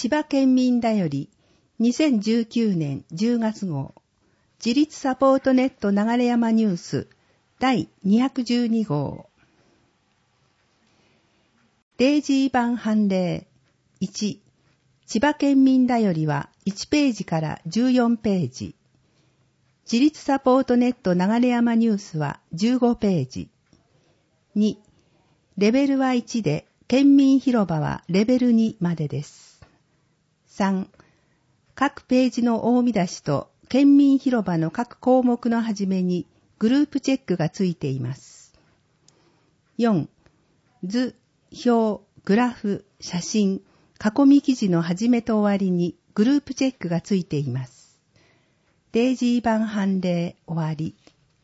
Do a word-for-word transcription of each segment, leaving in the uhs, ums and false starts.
千葉県民だよりにせんじゅうきゅうねんじゅうがつ号自立サポートネット流山ニュースだいにひゃくじゅうに号デイジー版判例いち千葉県民だよりはいちページからじゅうよんページ自立サポートネット流山ニュースはじゅうごページにレベルはいちで県民広場はレベルにまでです。さん各ページの大見出しと県民広場の各項目のはじめにグループチェックがついています。よん図、表、グラフ、写真、囲み記事のはじめと終わりにグループチェックがついています。デイジー版判例終わり。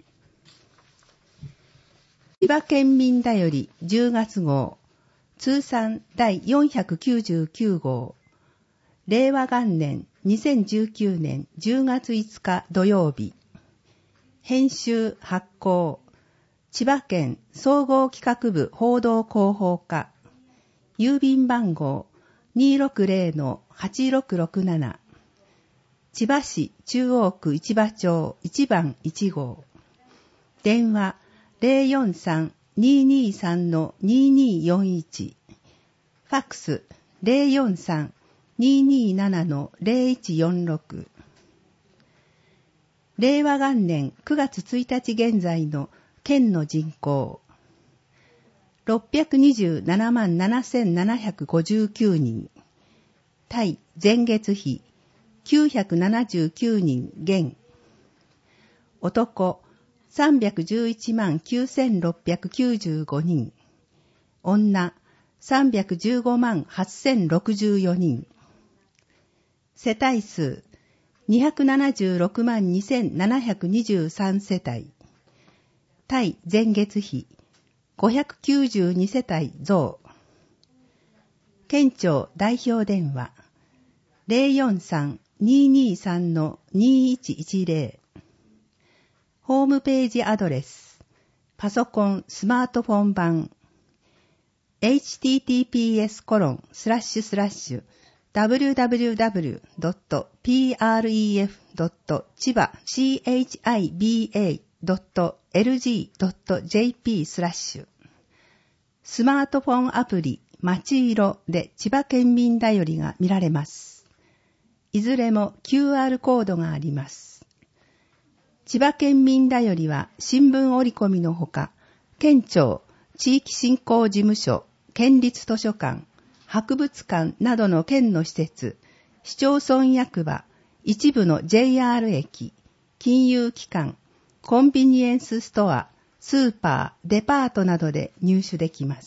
千葉県民だよりじゅうがつ号通算だいよんひゃくきゅうじゅうきゅう号令和元年にせんじゅうきゅうねんじゅうがついつか土曜日編集発行千葉県総合企画部報道広報課郵便番号 にーろくぜろのはちろくろくなな 千葉市中央区市場町いちばんいち号電話 ゼロよんさん にーにーさん のにーにーよんいち ファックス ゼロよんさん にーにーなな のゼロいちよんろく令和元年くがつついたち現在の県の人口ろっぴゃくにじゅうななまんななせんななひゃくごじゅうきゅうにん対前月比きゅうひゃくななじゅうきゅうにん減男さんびゃくじゅういちまんきゅうせんろっぴゃくきゅうじゅうごにん女さんびゃくじゅうごまんはっせんろくじゅうよにん世帯数にひゃくななじゅうろくまんにせんななひゃくにじゅうさん世帯対前月比ごひゃくきゅうじゅうに世帯増県庁代表電話 ゼロよんさん にーにーさん のにーいちいちゼロホームページアドレスパソコンスマートフォン版 エイチティーティーピーエスコロンスラッシュスラッシュダブリューダブリューダブリュードットピーアールイーエフドット千葉 チバ ドットエルジードットジェーピー スラッシュスマートフォンアプリまちいろで千葉県民だよりが見られます。いずれも キューアール コードがあります。千葉県民だよりは新聞折り込みのほか、県庁、地域振興事務所、県立図書館、博物館などの県の施設、市町村役場、一部の ジェイアール 駅、金融機関、コンビニエンスストア、スーパー、デパートなどで入手できます。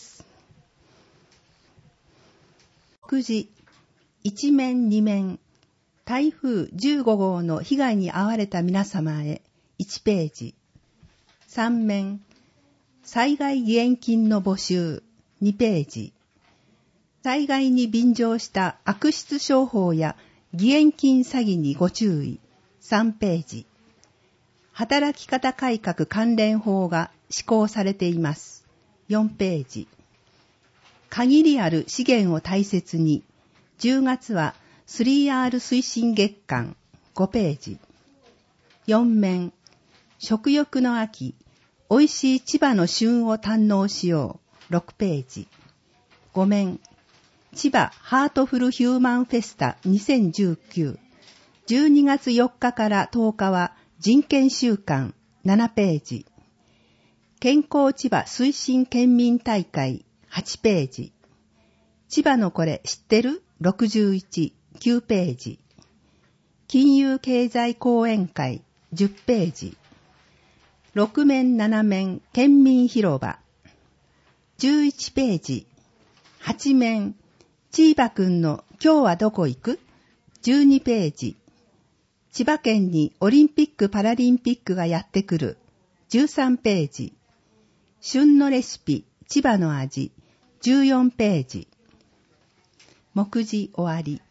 くじ、一面二面、台風じゅうご号の被害に遭われた皆様へいちページ。三面、災害義援金の募集にページ。災害に便乗した悪質商法や義援金詐欺にご注意さんページ。働き方改革関連法が施行されていますよんページ。限りある資源を大切にじゅうがつは スリーアール 推進月間ごページ。よん面、食欲の秋、美味しい千葉の旬を堪能しようろくページ。ご面、千葉ハートフルヒューマンフェスタにせんじゅうきゅう、じゅうにがつよっかからとおかは人権週間ななページ。健康千葉推進県民大会はちページ。千葉のこれ知ってるろくじゅういち、きゅうページ。金融経済講演会じゅっページ。ろく面なな面県民広場じゅういちページ。はち面チーバくんの今日はどこ行くじゅうにページ。千葉県にオリンピック・パラリンピックがやってくるじゅうさんページ。旬のレシピ千葉の味じゅうよんページ。目次終わり。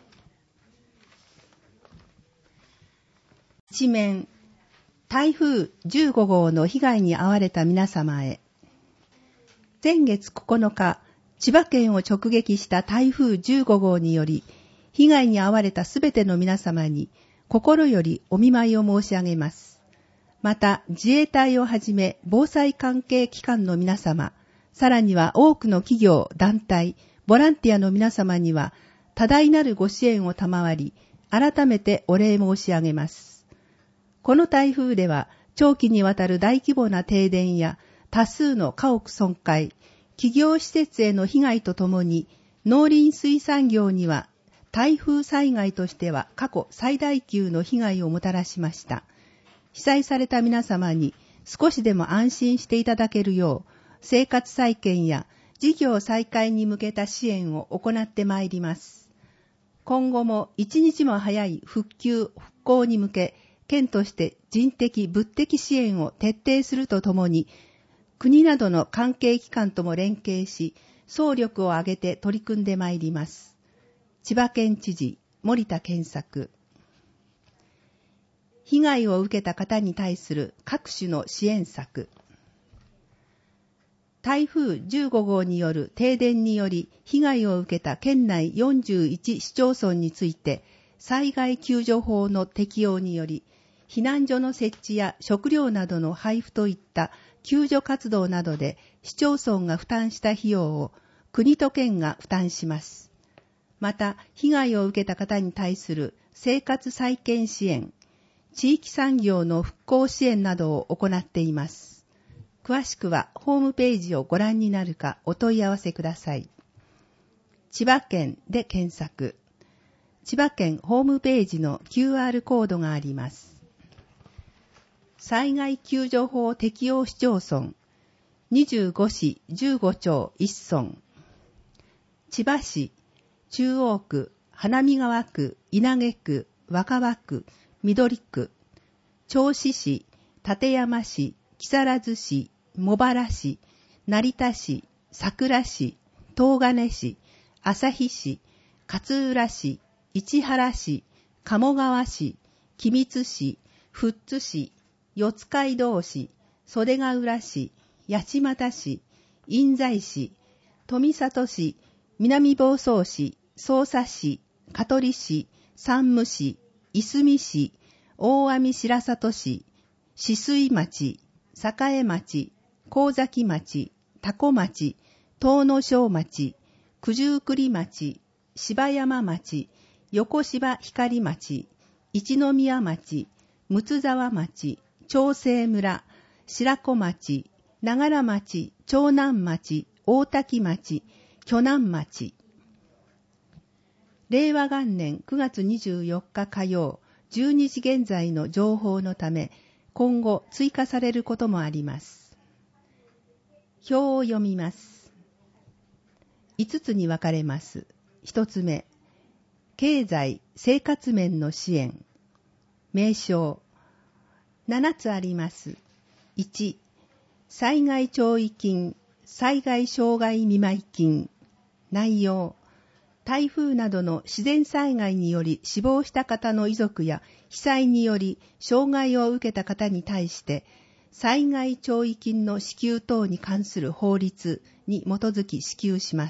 一面、台風じゅうご号の被害に遭われた皆様へ。先月ここのか、千葉県を直撃した台風じゅうご号により、 被害に遭われたすべての皆様に心よりお見舞いを申し上げます。また、自衛隊をはじめ防災関係機関の皆様、さらには多くの企業、団体、ボランティアの皆様には多大なるご支援を賜り、改めてお礼申し上げます。この台風では、長期にわたる大規模な停電や多数の家屋損壊、企業施設への被害とともに、農林水産業には台風災害としては過去最大級の被害をもたらしました。被災された皆様に少しでも安心していただけるよう、生活再建や事業再開に向けた支援を行ってまいります。今後も一日も早い復旧・復興に向け、県として人的・物的支援を徹底するとともに、国などの関係機関とも連携し、総力を挙げて取り組んでまいります。千葉県知事、森田健作。被害を受けた方に対する各種の支援策。台風じゅうご号による停電により被害を受けた県内よんじゅういち市町村について、災害救助法の適用により、避難所の設置や食料などの配布といった救助活動などで市町村が負担した費用を国と県が負担します。また、被害を受けた方に対する生活再建支援、地域産業の復興支援などを行っています。詳しくはホームページをご覧になるかお問い合わせください。千葉県で検索。千葉県ホームページの キューアール コードがあります。災害救助法適用市町村、にじゅうご市じゅうご町いち村。千葉市、中央区、花見川区、稲毛区、若葉区、緑区。銚子市、館山市、木更津市、茂原市、成田市、桜市、東金市、旭市、勝浦市、市原市、鴨川市、君津市、富津市、四街道市、袖ヶ浦市、八街市、印西市、富里市、南房総市、匝瑳市、香取市、山武市、いすみ市、大網白里市、止水町、栄町、神崎町、多古町、東野小町、九十九里町、芝山町、横芝光町、一宮町、睦沢町、長生村、白子町、長良町、長南町、大滝町、鋸南町。れいわ元年くがつにじゅうよっか火曜、じゅうにじ現在の情報のため、今後追加されることもあります。表を読みます。いつつに分かれます。ひとつめ、経済・生活面の支援。名称。ななつあります。いち、災害弔慰金、災害障害見舞金。内容。台風などの自然災害により死亡した方の遺族や被災により障害を受けた方に対して災害弔慰金の支給等に関する法律に基づき支給します。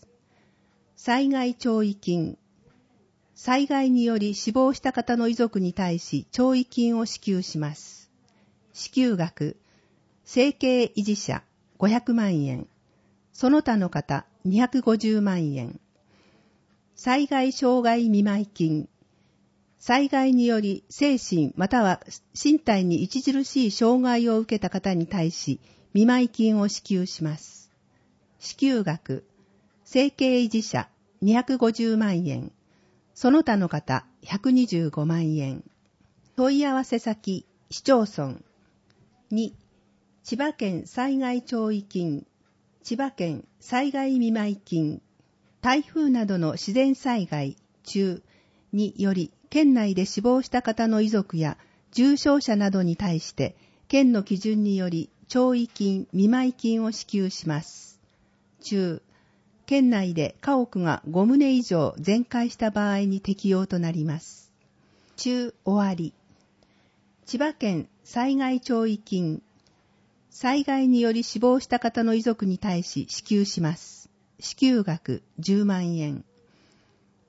災害弔慰金。災害により死亡した方の遺族に対し弔慰金を支給します。支給額。生計維持者ごひゃくまんえん。その他の方にひゃくごじゅうまんえん。災害障害見舞金。災害により精神または身体に著しい障害を受けた方に対し見舞金を支給します。支給額。生計維持者にひゃくごじゅうまんえん。その他の方ひゃくにじゅうごまんえん。問い合わせ先、市町村。に、千葉県災害弔慰金。千葉県災害見舞金。台風などの自然災害中により県内で死亡した方の遺族や重傷者などに対して県の基準により弔慰金、見舞金を支給します。中、県内で家屋がご棟以上全壊した場合に適用となります。中終わり。千葉県災害弔慰金。災害により死亡した方の遺族に対し支給します。支給額じゅうまんえん。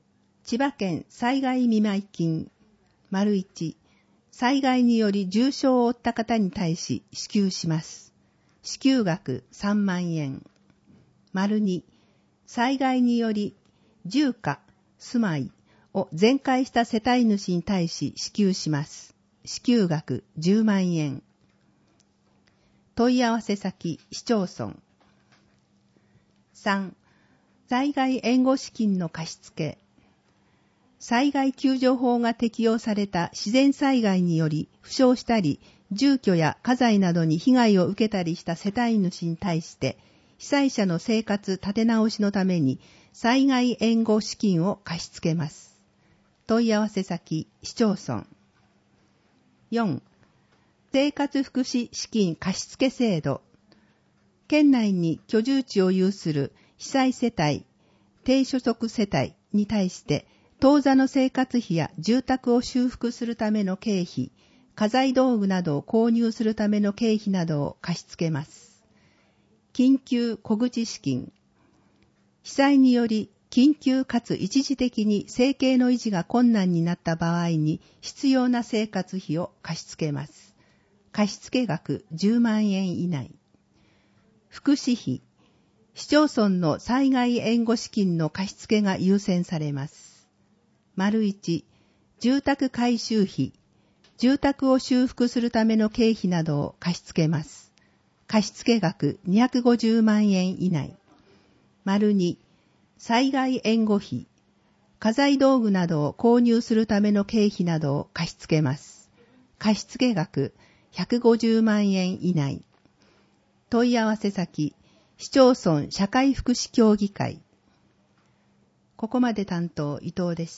千葉県災害見舞金、丸一、災害により重傷を負った方に対し支給します。支給額さんまんえん。丸二、災害により住家、住まいを全壊した世帯主に対し支給します。支給額じゅうまんえん。問い合わせ先、市町村。さん、災害援護資金の貸付。災害救助法が適用された自然災害により負傷したり、住居や家財などに被害を受けたりした世帯主に対して、被災者の生活立て直しのために災害援護資金を貸し付けます。問い合わせ先、市町村。よん、生活福祉資金貸付制度。県内に居住地を有する被災世帯、低所得世帯に対して、当座の生活費や住宅を修復するための経費、家財道具などを購入するための経費などを貸し付けます。緊急小口資金。被災により緊急かつ一時的に生計の維持が困難になった場合に必要な生活費を貸し付けます。貸付額じゅうまんえん以内。福祉費。市町村の災害援護資金の貸付が優先されます。丸一、住宅改修費。住宅を修復するための経費などを貸し付けます。貸付額にひゃくごじゅうまんえん以内。丸二、災害援護費。家財道具などを購入するための経費などを貸し付けます。貸付額ひゃくごじゅうまんえん以内。問い合わせ先、市町村社会福祉協議会。ここまで担当伊藤でした。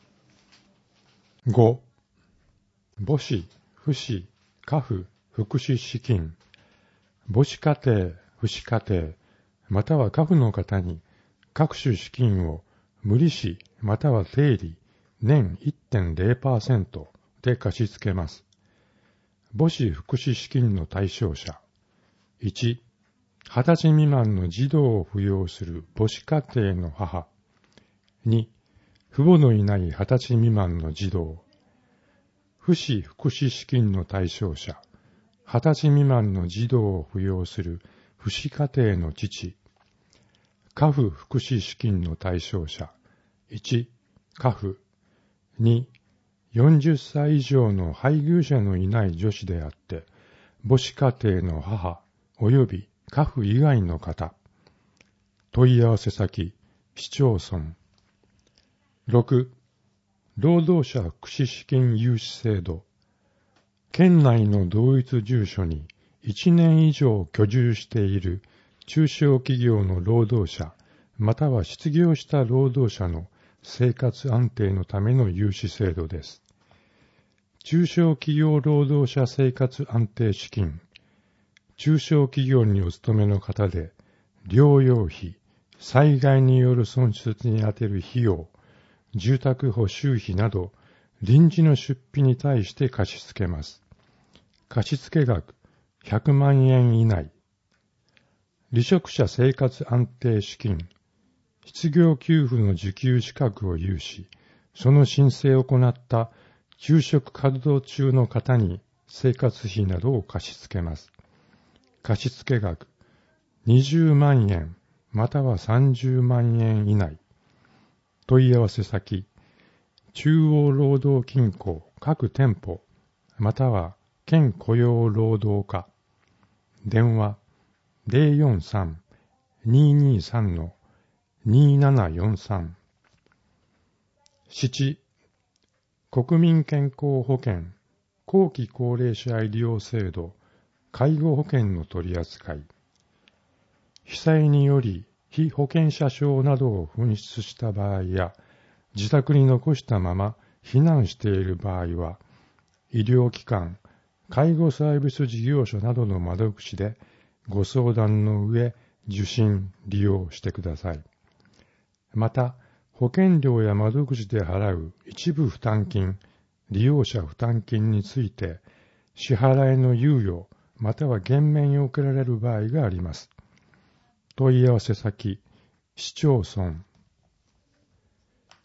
ご. 母子、父子、家父、福祉資金。母子家庭、父子家庭、または家父の方に各種資金を無利子または定利年 いってんれいパーセント で貸し付けます。母子福祉資金の対象者。いち. はたち未満の児童を扶養する母子家庭の母。に. 父母のいないはたち未満の児童。父子福祉資金の対象者。はたち未満の児童を扶養する父子家庭の父。家父福祉資金の対象者。いち. 家父。に. よんじゅっさい以上の配偶者のいない女子であって、母子家庭の母及び家父以外の方。問い合わせ先、市町村。ろく. 労働者福祉資金融資制度。県内の同一住所にいちねん以上居住している中小企業の労働者、または失業した労働者の生活安定のための融資制度です。中小企業労働者生活安定資金。中小企業にお勤めの方で、療養費、災害による損失に充てる費用、住宅補修費など、臨時の出費に対して貸し付けます。貸付額ひゃくまんえん以内。離職者生活安定資金。失業給付の受給資格を有し、その申請を行った休職活動中の方に生活費などを貸し付けます。貸付額にじゅうまんえんまたはさんじゅうまんえん以内。問い合わせ先、中央労働金庫各店舗または県雇用労働課。電話 ゼロよんさん にーにーさん にーななよんさん。なな. 国民健康保険後期高齢者医療制度介護保険の取り扱い。被災により被保険者証などを紛失した場合や自宅に残したまま避難している場合は医療機関、介護サービス事業所などの窓口でご相談の上受診・利用してください。また、保険料や窓口で払う一部負担金、利用者負担金について支払いの猶予または減免を受けられる場合があります。問い合わせ先、市町村。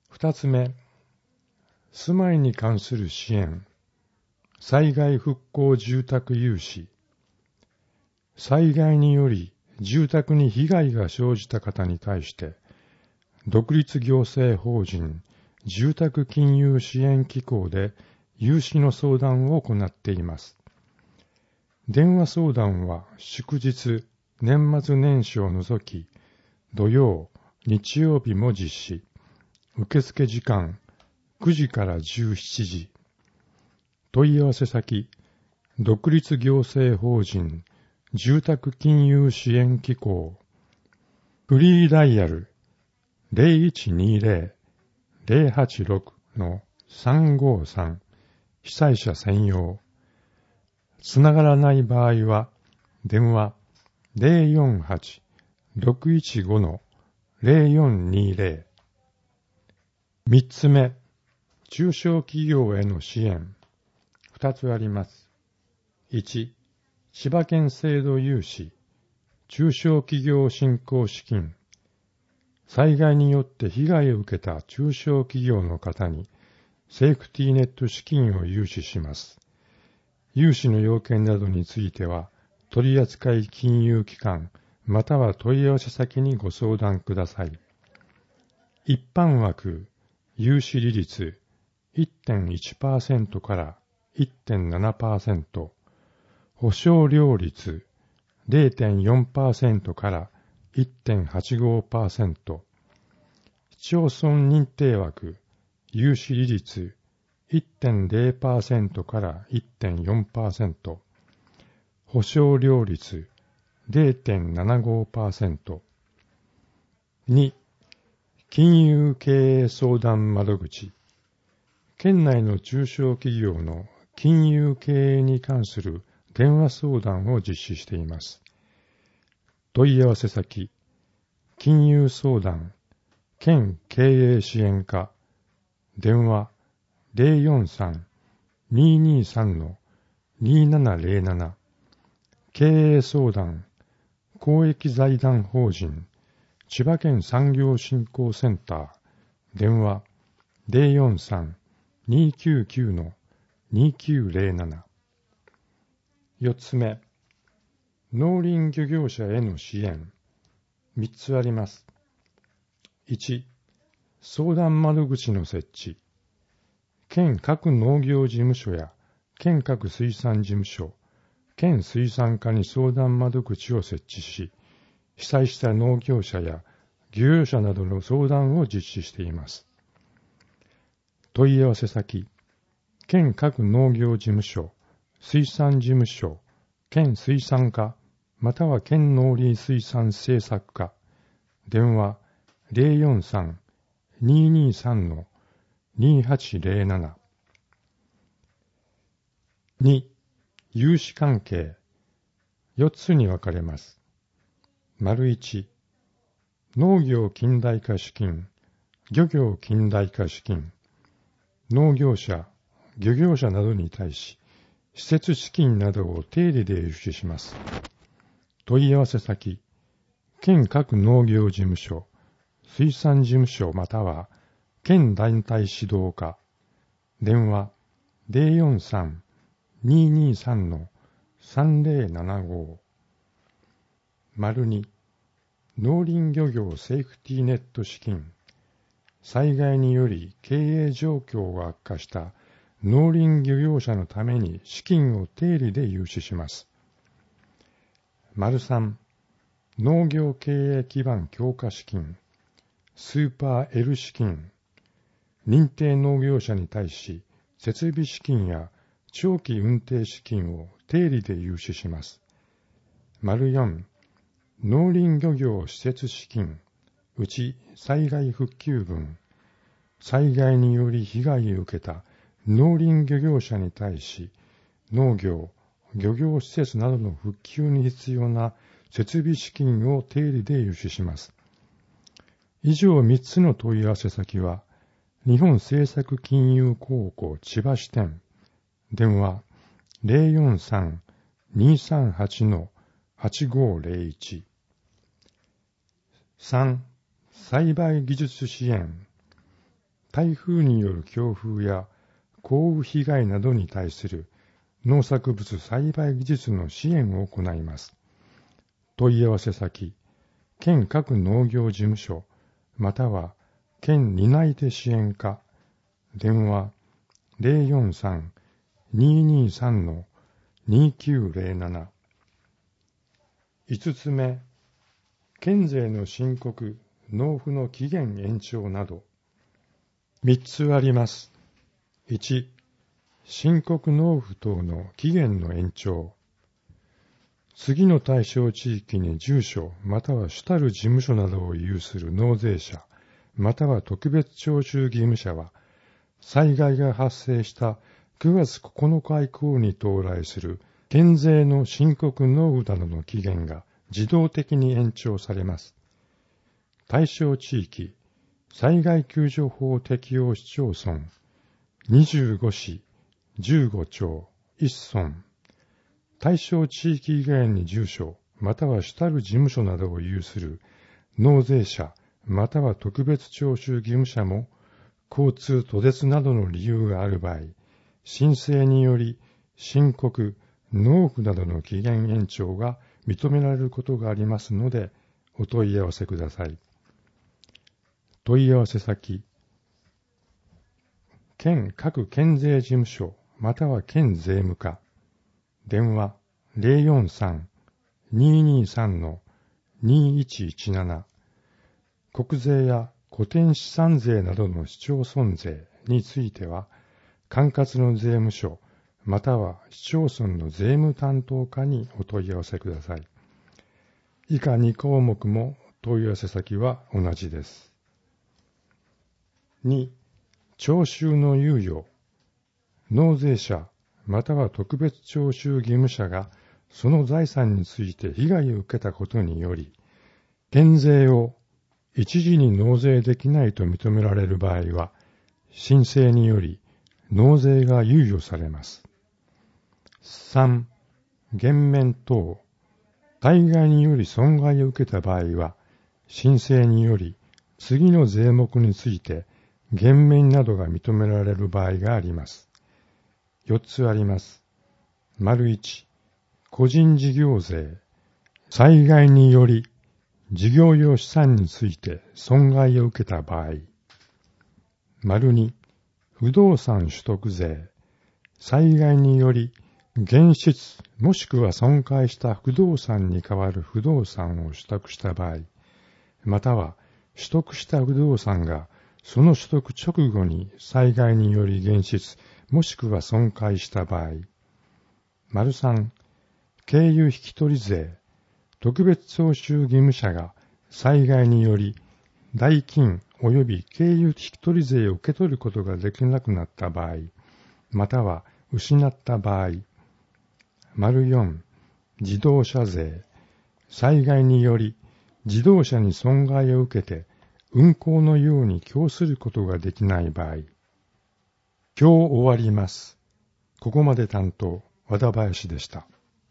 二つ目、住まいに関する支援、災害復興住宅融資。災害により住宅に被害が生じた方に対して、独立行政法人住宅金融支援機構で融資の相談を行っています。電話相談は祝日、年末年始を除き、土曜、日曜日も実施。受付時間くじからじゅうしちじ。問い合わせ先、独立行政法人住宅金融支援機構。フリーダイヤル ゼロいちにゼロ ゼロはちろく のさんごさん。被災者専用。つながらない場合は、電話 ゼロよんはち ろくいちご のゼロよんにゼロ。三つ目、中小企業への支援。二つあります。一、千葉県制度融資、中小企業振興資金。災害によって被害を受けた中小企業の方に、セーフティーネット資金を融資します。融資の要件などについては、取扱金融機関または問い合わせ先にご相談ください。一般枠、融資利率 いってんいちパーセント から いってんななパーセント、保証料率 ゼロてんよんパーセント から いってんはちごパーセント、市町村認定枠、融資利率 いってんゼロパーセント から いってんよんパーセント、保証料率 ゼロてんななごパーセント。に、金融経営相談窓口。県内の中小企業の金融経営に関する電話相談を実施しています。問い合わせ先、金融相談、県経営支援課、電話 ゼロよんさん にーにーさん のにーななゼロなな、経営相談、公益財団法人、千葉県産業振興センター、電話 ゼロよんさん にーきゅうきゅう のにーきゅうゼロなな。四つ目、農林漁業者への支援。三つあります。一、相談窓口の設置。県各農業事務所や県各水産事務所、県水産課に相談窓口を設置し、被災した農業者や漁業者などの相談を実施しています。問い合わせ先、県各農業事務所、水産事務所、県水産課、または県農林水産政策課、電話 ゼロよんさん にーにーさん のにーはちゼロなな。に、融資関係。よっつに分かれます。丸いち、農業近代化資金、漁業近代化資金。農業者、漁業者などに対し、施設資金などを定理で融資します。問い合わせ先、県各農業事務所、水産事務所または県団体指導課、電話 ゼロよんさん にーにーさん のさんゼロななご。丸に、農林漁業セーフティーネット資金。災害により経営状況が悪化した農林漁業者のために資金を定理で融資します。丸さん、農業経営基盤強化資金、スーパー L 資金。認定農業者に対し設備資金や長期運転資金を定理で融資します。丸よん、農林漁業施設資金、うち災害復旧分。災害により被害を受けた農林漁業者に対し、農業、漁業施設などの復旧に必要な設備資金を定理で融資します。以上みっつの問い合わせ先は、日本政策金融公庫千葉支店、電話 ゼロよんさん にーさんはち のはちごゼロいち。さん、栽培技術支援。 台風による強風や降雨被害などに対する農作物栽培技術の支援を行います。問い合わせ先、県各農業事務所、または県担い手支援課、電話 ゼロよんさん にーにーさん にーきゅうゼロなな。五つ目、県税の申告、納付の期限延長など。三つあります。一、申告納付等の期限の延長。次の対象地域に住所または主たる事務所などを有する納税者または特別徴収義務者は、災害が発生したくがつここのか以降に到来する県税の申告納付などの期限が自動的に延長されます。対象地域、災害救助法適用市町村、にじゅうごし、じゅうごちょう、いち村、対象地域以外に住所または主たる事務所などを有する納税者または特別徴収義務者も、交通途絶などの理由がある場合、申請により申告、納付などの期限延長が認められることがありますので、お問い合わせください。問い合わせ先、県各県税事務所または県税務課、電話 ゼロよんさん にーにーさん にーいちいちなな。国税や固定資産税などの市町村税については、管轄の税務署または市町村の税務担当課にお問い合わせください。以下に項目も問い合わせ先は同じです。に、徴収の猶予。納税者または特別徴収義務者がその財産について被害を受けたことにより、県税を一時に納税できないと認められる場合は、申請により納税が猶予されます。さん、減免等。災害により損害を受けた場合は、申請により次の税目について減免などが認められる場合があります。よっつあります。丸いち、個人事業税。災害により事業用資産について損害を受けた場合。丸に、不動産取得税。災害により減失もしくは損壊した不動産に代わる不動産を取得した場合、または取得した不動産がその取得直後に災害により減失もしくは損壊した場合。丸さん、経由引取税。特別徴収義務者が災害により代金及び経由引取税を受け取ることができなくなった場合、または失った場合。丸よん、自動車税。災害により自動車に損害を受けて運行のように供することができない場合。今日終わります。ここまで担当、和田林でした。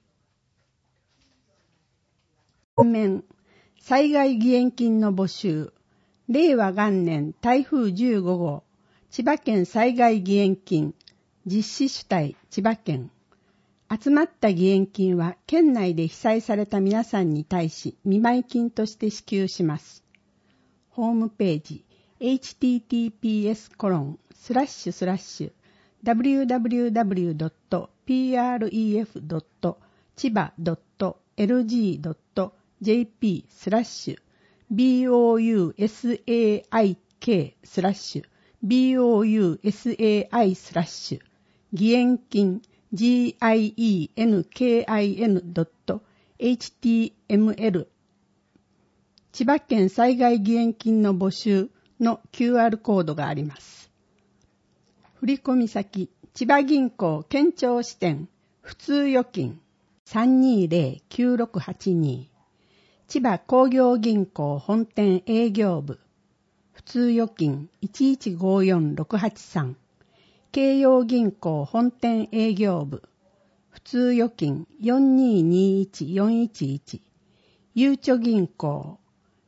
本面、災害義援金の募集。令和元年台風じゅうご号、千葉県災害義援金、実施主体千葉県。集まった義援金は県内で被災された皆さんに対し見舞金として支給します。ホームページ エイチティーティーピーエスコロンスラッシュスラッシュダブリューダブリューダブリュードットピーアールイーエフドット千葉ドットエルジードットジェーピースラッシュビーオーユーエスエーアイケースラッシュ ビーオーユーエスエーアイ スラッシュ義援金 ジーアイイーエヌケーアイエヌドットエイチティーエムエル 千葉県災害義援金の募集の キューアール コードがあります。振込先、千葉銀行県庁支店普通預金 さんにーぜろ きゅうろくはちに、千葉工業銀行本店営業部普通預金 いちいちごよんろくはちさん、京葉銀行本店営業部普通預金 よんにーにーいちよんいちいち、ゆうちょ銀行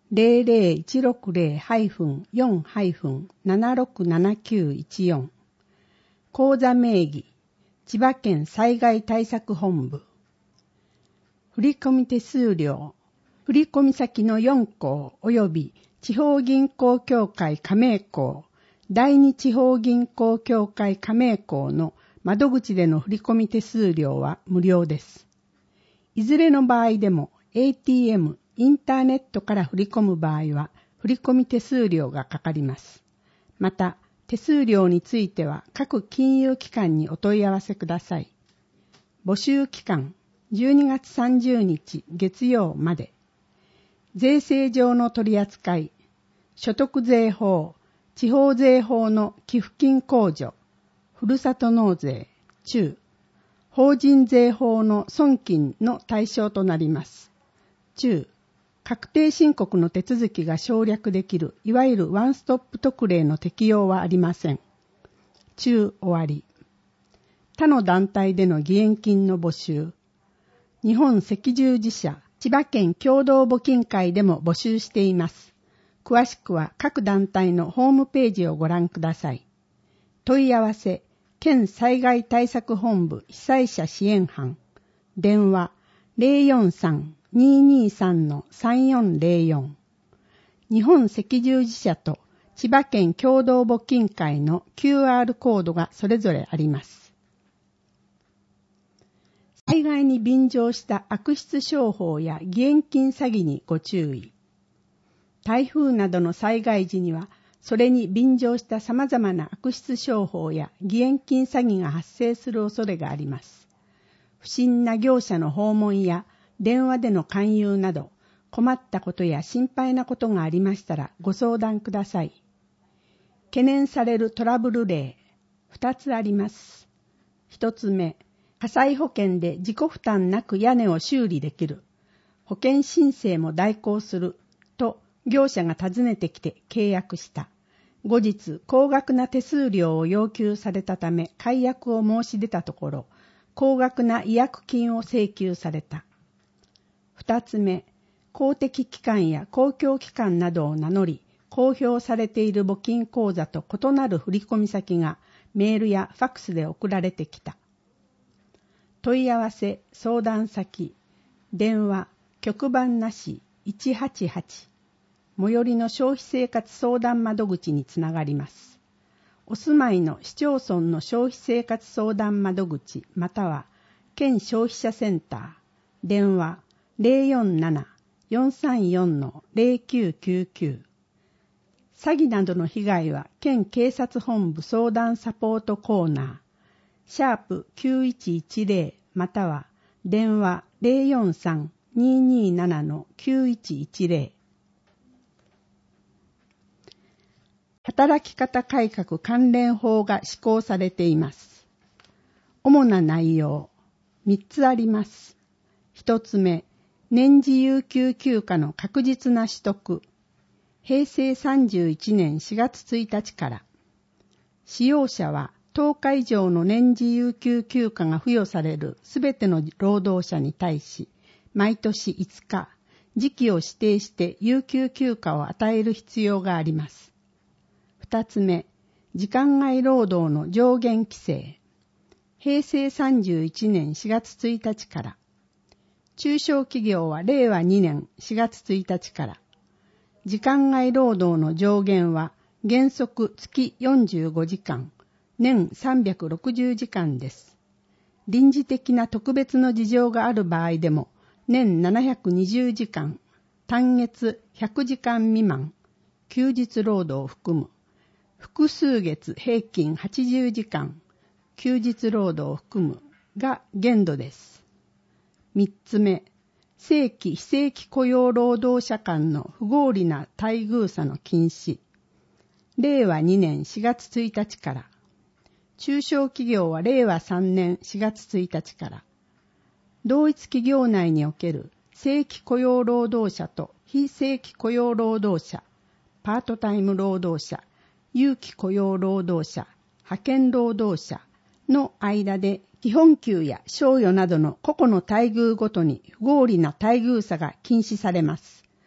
ゼロゼロいちろくゼロ よん ななろくななきゅういちよん。口座名義、千葉県災害対策本部。振込手数料、振込先のよんこう及び地方銀行協会加盟行、第二地方銀行協会加盟行の窓口での振込手数料は無料です。いずれの場合でも エーティーエム、インターネットから振り込む場合は振込手数料がかかります。また、手数料については各金融機関にお問い合わせください。募集期間じゅうにがつさんじゅうにち月曜まで。税制上の取り扱い、所得税法、地方税法の寄付金控除、ふるさと納税、中、法人税法の損金の対象となります。中、確定申告の手続きが省略できる、いわゆるワンストップ特例の適用はありません。中終わり。他の団体での義援金の募集。日本赤十字社、千葉県共同募金会でも募集しています。詳しくは各団体のホームページをご覧ください。問い合わせ、県災害対策本部被災者支援班。電話、ゼロよんさん にーにーさん さんよんゼロよん。日本赤十字社と千葉県共同募金会の キューアール コードがそれぞれあります。災害に便乗した悪質商法や義援金詐欺にご注意。台風などの災害時には、それに便乗した様々な悪質商法や義援金詐欺が発生する恐れがあります。不審な業者の訪問や電話での勧誘など、困ったことや心配なことがありましたらご相談ください。懸念されるトラブル例、ふたつあります。ひとつめ、火災保険で自己負担なく屋根を修理できる。保険申請も代行する。と、業者が訪ねてきて契約した。後日、高額な手数料を要求されたため解約を申し出たところ、高額な違約金を請求された。二つ目、公的機関や公共機関などを名乗り、公表されている募金口座と異なる振込先がメールやファックスで送られてきた。問い合わせ、相談先、電話、局番なしいちはちはち、最寄りの消費生活相談窓口につながります。お住まいの市町村の消費生活相談窓口または県消費者センター、電話ゼロよんなな よんさんよん ゼロきゅうきゅうきゅう。詐欺などの被害は県警察本部相談サポートコーナー、シャープきゅういちいちゼロまたは電話ゼロよんさん にーにーなな きゅういちいちゼロ。働き方改革関連法が施行されています。主な内容、みっつあります。ひとつめ、年次有給休暇の確実な取得。へいせいさんじゅういちねんしがつついたちから。使用者はとおか以上の年次有給休暇が付与されるすべての労働者に対し、毎年いつか、時期を指定して有給休暇を与える必要があります。二つ目、時間外労働の上限規制。へいせいさんじゅういちねんしがつついたちから。中小企業はれいわにねんしがつついたちから。時間外労働の上限は原則月よんじゅうごじかん、年さんびゃくろくじゅうじかんです。臨時的な特別の事情がある場合でも、年ななひゃくにじゅうじかん、単月ひゃくじかん未満、休日労働を含む、複数月平均はちじゅうじかん、休日労働を含むが限度です。三つ目、正規非正規雇用労働者間の不合理な待遇差の禁止。れいわにねんしがつついたちから。中小企業はれいわさんねんしがつついたちから。同一企業内における正規雇用労働者と非正規雇用労働者、パートタイム労働者、有期雇用労働者、派遣労働者の間で基本給や賞与などの個々の待遇ごとに不合理な待遇差が禁止されます。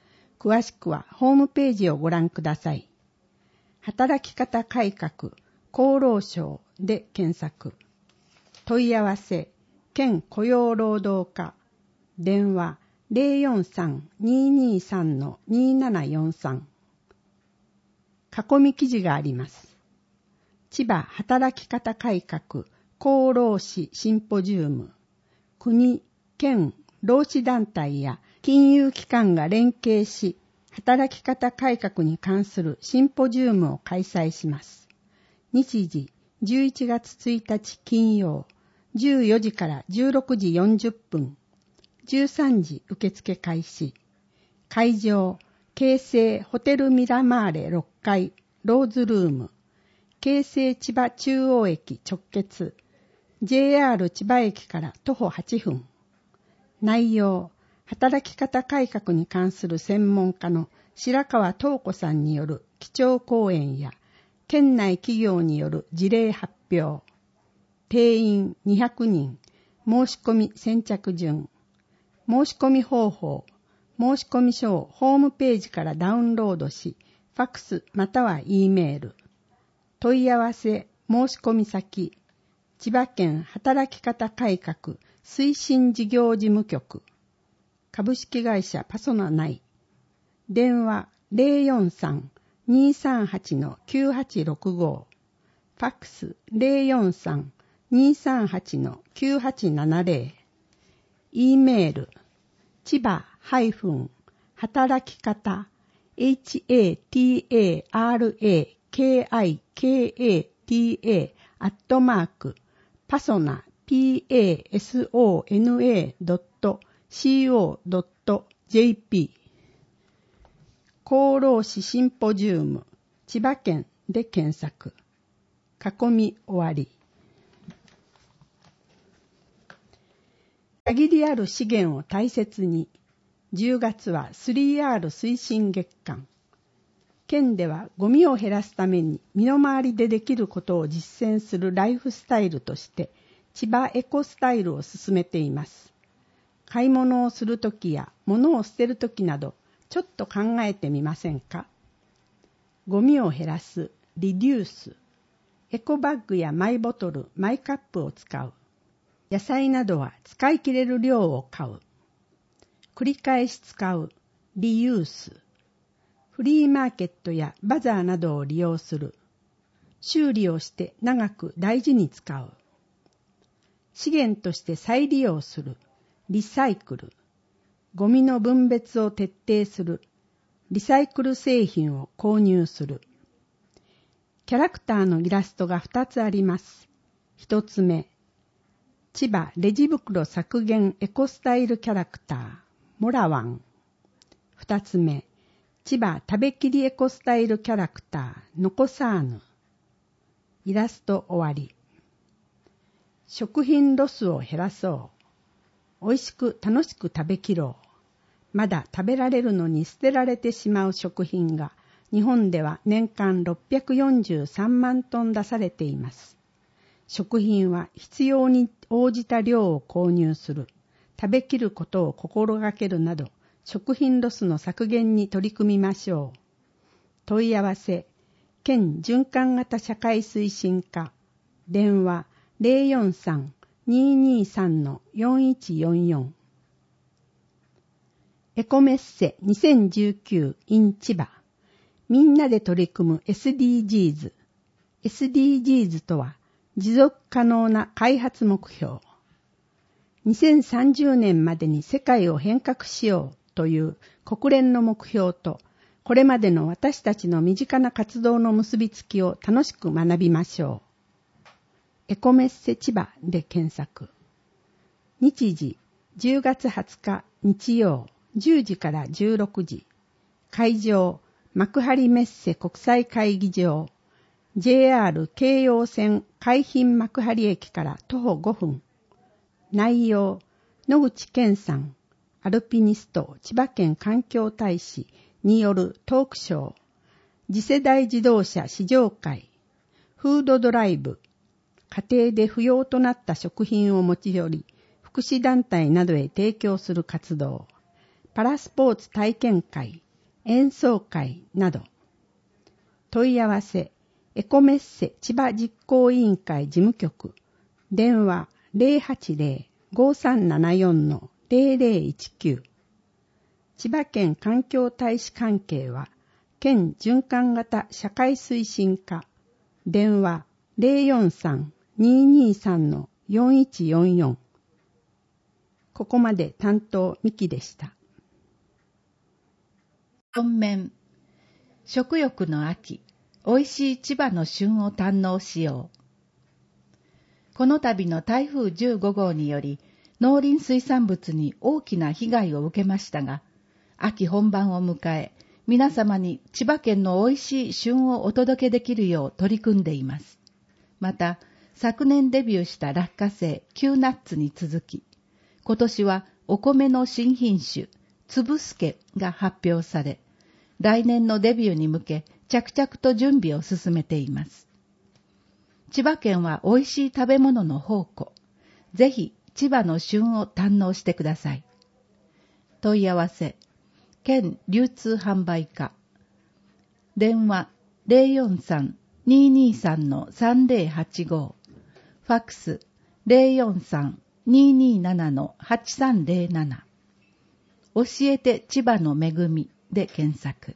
詳しくはホームページをご覧ください。働き方改革厚労省で検索。問い合わせ県雇用労働課電話 ゼロよんさん にーにーさん にーななよんさん。囲み記事があります。千葉働き方改革厚労士シンポジウム。国、県、労使団体や金融機関が連携し、働き方改革に関するシンポジウムを開催します。日時じゅういちがつついたち金曜、じゅうよじからじゅうろくじよんじゅっぷん、じゅうさんじ受付開始。会場、京成ホテルミラマーレろっかい、ローズルーム。京成千葉中央駅直結。ジェイアール 千葉駅から徒歩はっぷん。内容、働き方改革に関する専門家の白川東子さんによる基調講演や、県内企業による事例発表。定員にひゃくにん、申し込み先着順。申し込み方法、申し込み書をホームページからダウンロードし、ファックスまたは E メール。問い合わせ、申し込み先、千葉県働き方改革推進事業事務局、株式会社パソナ内、電話 ゼロよんさん にーさんはち きゅうはちろくご、ファックス ゼロよんさん にーさんはち きゅうはちななゼロ、E メール、千葉働き方 ハタラキカタ アットマークパソナ パソナ ドット シーオー ドット ジェーピー 厚労士シンポジウム千葉県で検索。囲み終わり。限りある資源を大切に。じゅうがつは スリーアール 推進月間。県ではゴミを減らすために身の回りでできることを実践するライフスタイルとして千葉エコスタイルを進めています。買い物をするときや物を捨てるときなどちょっと考えてみませんか？ゴミを減らす、リデュース、エコバッグやマイボトル、マイカップを使う。野菜などは使い切れる量を買う。繰り返し使う、リユース。フリーマーケットやバザーなどを利用する。修理をして長く大事に使う。資源として再利用する。リサイクル。ゴミの分別を徹底する。リサイクル製品を購入する。キャラクターのイラストがふたつあります。ひとつめ、千葉レジ袋削減エコスタイルキャラクター、モラワン。ふたつめ、千葉食べきりエコスタイルキャラクター、ノコサーヌ。イラスト終わり。食品ロスを減らそう。美味しく楽しく食べきろう。まだ食べられるのに捨てられてしまう食品が日本では年間ろっぴゃくよんじゅうさんまんトン出されています。食品は必要に応じた量を購入する。食べきることを心がけるなど、食品ロスの削減に取り組みましょう。問い合わせ、県循環型社会推進課、電話ゼロよんさん にーにーさん よんいちよんよん。エコメッセにせんじゅうきゅう in 千葉。みんなで取り組む エスディージーズ。エスディージーズ とは、持続可能な開発目標。にせんさんじゅうねんまでに世界を変革しようという国連の目標と、これまでの私たちの身近な活動の結びつきを楽しく学びましょう。エコメッセ千葉で検索。日時じゅうがつはつか日曜じゅうじからじゅうろくじ。会場幕張メッセ国際会議場。ジェイアール 京葉線海浜幕張駅から徒歩ごふん。内容、野口健さん、アルピニスト千葉県環境大使によるトークショー、次世代自動車試乗会、フードドライブ、家庭で不要となった食品を持ち寄り、福祉団体などへ提供する活動、パラスポーツ体験会、 演奏会など。問い合わせ、エコメッセ千葉実行委員会事務局、電話 ゼロはちゼロ ごさんななよん ゼロゼロいちきゅう。千葉県環境大使関係は、県循環型社会推進課、電話 ゼロよんさん にーにーさん よんいちよんよん。ここまで担当ミキでした。 本面、食欲の秋、おいしい千葉の旬を堪能しよう。この度の台風じゅうごごうにより、農林水産物に大きな被害を受けましたが、秋本番を迎え、皆様に千葉県のおいしい旬をお届けできるよう取り組んでいます。また、昨年デビューした落花生、Qナッツに続き、今年はお米の新品種、つぶすけが発表され、来年のデビューに向け、着々と準備を進めています。千葉県はおいしい食べ物の宝庫。ぜひ千葉の旬を堪能してください。問い合わせ、県流通販売課。電話 ゼロよんさん にーにーさん さんゼロはちご。ファックス ゼロよんさん にーにーなな はちさんゼロなな。教えて千葉の恵みで検索。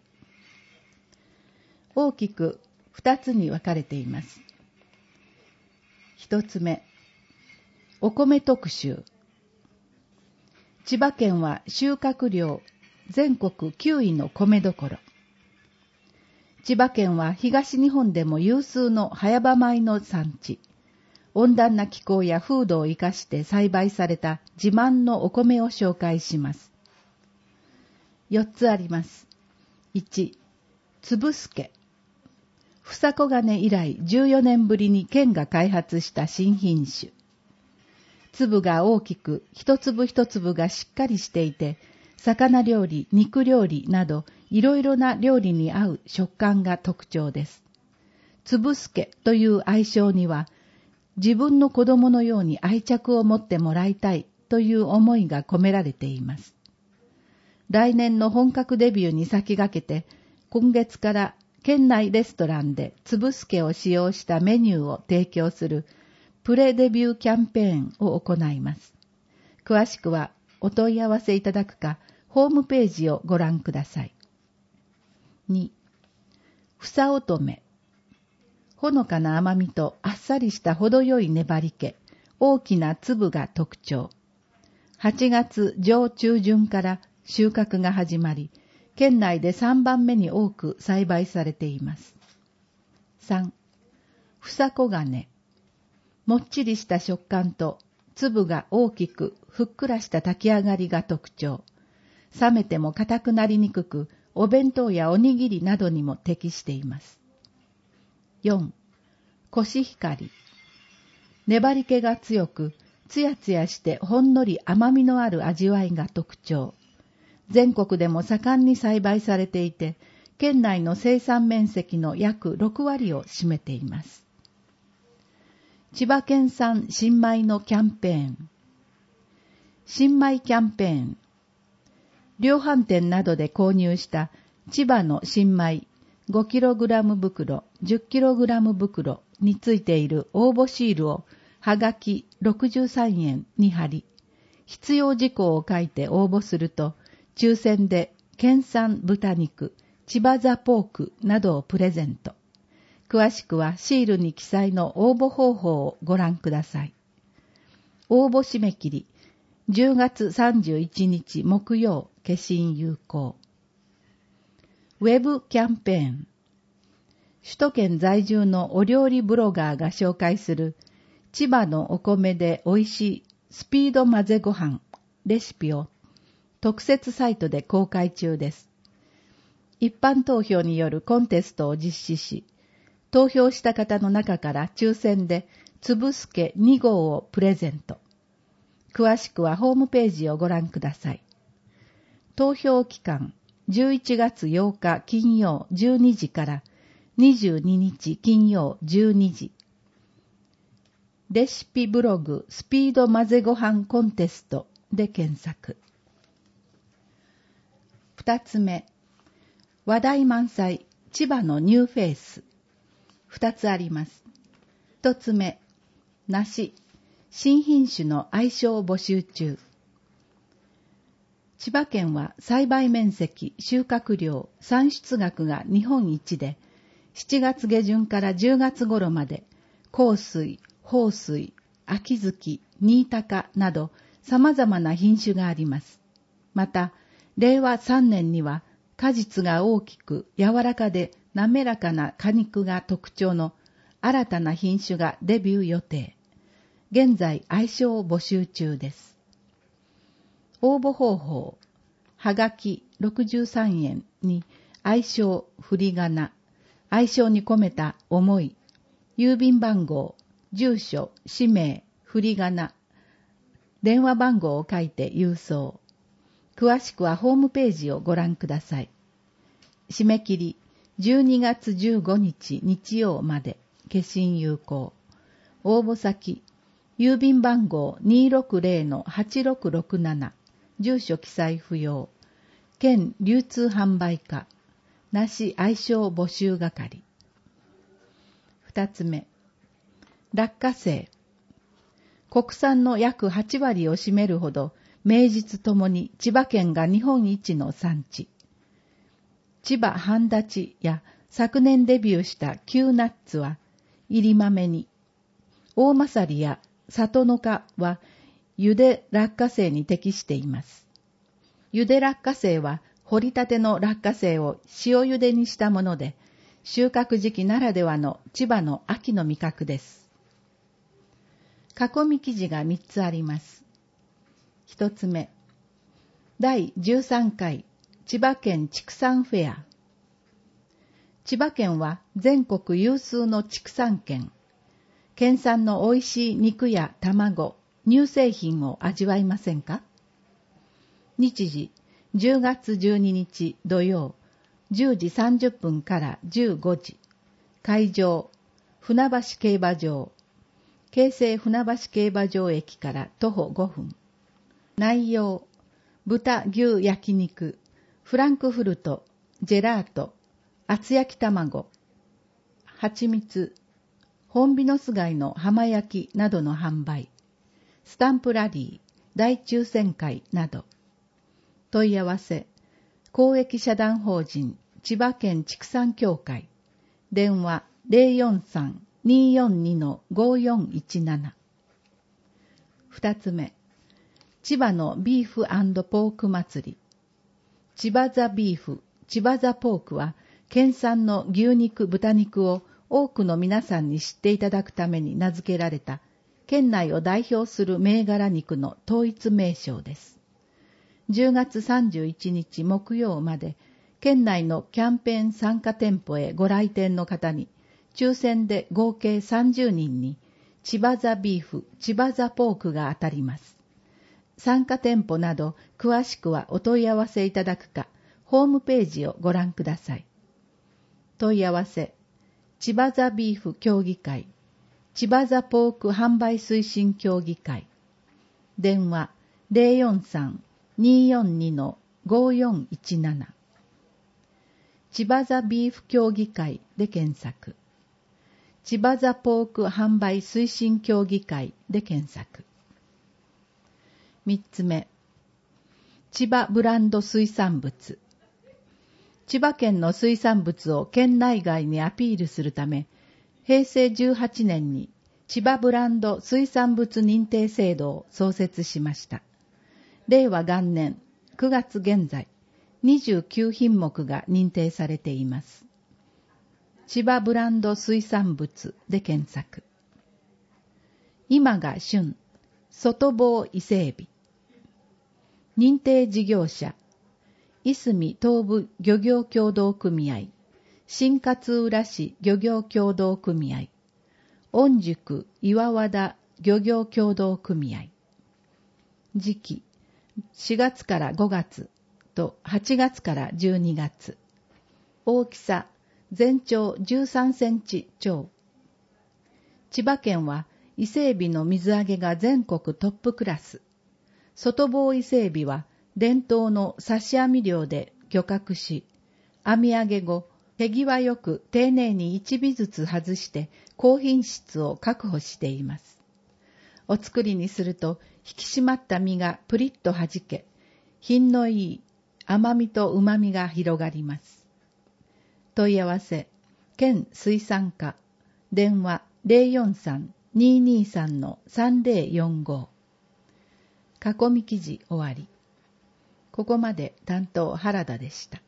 大きく二つに分かれています。一つ目、お米特集。千葉県は収穫量全国きゅういの米どころ。千葉県は東日本でも有数の早場米の産地。温暖な気候や風土を生かして栽培された自慢のお米を紹介します。四つあります。一、つぶすけ。房子金以来じゅうよねんぶりに県が開発した新品種。粒が大きく、一粒一粒がしっかりしていて、魚料理、肉料理などいろいろな料理に合う食感が特徴です。つぶすけという愛称には、自分の子供のように愛着を持ってもらいたいという思いが込められています。来年の本格デビューに先駆けて、今月から県内レストランでつぶすけを使用したメニューを提供するプレデビューキャンペーンを行います。詳しくはお問い合わせいただくか、ホームページをご覧ください。に、房乙女。ほのかな甘みとあっさりした程よい粘り気、大きな粒が特徴。はちがつ上中旬から収穫が始まり、県内でさんばんめに多く栽培されています。さん、房子金。もっちりした食感と粒が大きくふっくらした炊き上がりが特徴。冷めても硬くなりにくく、お弁当やおにぎりなどにも適しています。よん、コシヒカリ。粘り気が強く、つやつやしてほんのり甘みのある味わいが特徴。全国でも盛んに栽培されていて、県内の生産面積の約ろくわりを占めています。千葉県産新米のキャンペーン。新米キャンペーン。量販店などで購入した千葉の新米 ごキログラム 袋、じゅっキログラム 袋についている応募シールをはがきろくじゅうさんえんに貼り、必要事項を書いて応募すると、抽選で県産豚肉、千葉ザポークなどをプレゼント。詳しくはシールに記載の応募方法をご覧ください。応募締め切り、じゅうがつさんじゅういちにち木曜、消印有効。ウェブキャンペーン。首都圏在住のお料理ブロガーが紹介する千葉のお米でおいしいスピード混ぜご飯レシピを特設サイトで公開中です。一般投票によるコンテストを実施し、投票した方の中から抽選でつぶすけにごうをプレゼント。詳しくはホームページをご覧ください。投票期間じゅういちがつようか金曜じゅうにじからにじゅうににち金曜じゅうにじ。レシピブログスピード混ぜご飯コンテストで検索。二つ目、 話題満載、千葉のニューフェイス。二つあります。一つ目、梨、新品種の愛称を募集中。千葉県は栽培面積、収穫量、産出額が日本一で、しちがつげじゅんからじゅうがつ頃まで、香水、豊水、秋月、新高など様々な品種があります。また、れいわさんねんには果実が大きく柔らかで滑らかな果肉が特徴の新たな品種がデビュー予定。現在愛称を募集中です。応募方法、はがきろくじゅうさんえんに愛称振り仮名、愛称に込めた思い、郵便番号、住所、氏名、振り仮名、電話番号を書いて郵送。詳しくはホームページをご覧ください。締め切りじゅうにがつじゅうごにち日曜まで、消印有効。応募先、郵便番号 にーろくぜろのはちろくろくなな、住所記載不要。県流通販売課、梨愛称募集係。二つ目、落花生。国産の約はちわりを占めるほど、名実ともに千葉県が日本一の産地。千葉半立や昨年デビューしたQナッツは、入り豆に、大まさりや里の花は、ゆで落花生に適しています。ゆで落花生は、掘りたての落花生を塩茹でにしたもので、収穫時期ならではの千葉の秋の味覚です。囲み記事がみっつあります。一つ目、だいじゅうさんかい千葉県畜産フェア。千葉県は全国有数の畜産県。県産の美味しい肉や卵、乳製品を味わいませんか？日時、じゅうがつじゅうににち土曜、じゅうじさんじゅっぷんからじゅうごじ。会場、船橋競馬場。京成船橋競馬場駅から徒歩ごふん。内容、豚牛焼肉、フランクフルト、ジェラート、厚焼き卵、蜂蜜、ホンビノス貝の浜焼きなどの販売、スタンプラリー、大抽選会など。問い合わせ、公益社団法人千葉県畜産協会、電話 ゼロよんさん にーよんに ごよんいちなな。二つ目、千葉のビーフ&ポーク祭り。千葉ザビーフ、千葉ザポークは、県産の牛肉、豚肉を多くの皆さんに知っていただくために名付けられた、県内を代表する銘柄肉の統一名称です。じゅうがつさんじゅういちにち木曜まで、県内のキャンペーン参加店舗へご来店の方に、抽選で合計さんじゅうにんに、千葉ザビーフ、千葉ザポークが当たります。参加店舗など、詳しくはお問い合わせいただくか、ホームページをご覧ください。問い合わせ、千葉ザビーフ協議会、千葉ザポーク販売推進協議会、電話 ゼロよんさん にーよんに ごよんいちなな、千葉ザビーフ協議会で検索、千葉ザポーク販売推進協議会で検索。三つ目、千葉ブランド水産物。千葉県の水産物を県内外にアピールするため、へいせいじゅうはちねんに千葉ブランド水産物認定制度を創設しました。れいわがんねんくがつ現在、にじゅうきゅうひんもくが認定されています。千葉ブランド水産物で検索。今が旬、外房伊勢海老。認定事業者、いすみ東部漁業協同組合、新勝浦市漁業協同組合、御宿岩和田漁業協同組合。時期、しがつからごがつとはちがつからじゅうにがつ。大きさ、全長じゅうさんセンチ超。千葉県は伊勢海老の水揚げが全国トップクラス。外房伊勢海老は伝統の刺し網漁で漁獲し、 編み上げ後、手際よく丁寧に一尾ずつ外して高品質を確保しています。お作りにすると引き締まった身がプリッとはじけ、品のいい甘みと旨みが広がります。問い合わせ、県水産課、電話 ゼロよんさん にーにーさん さんゼロよんご。囲み記事終わり。ここまで担当原田でした。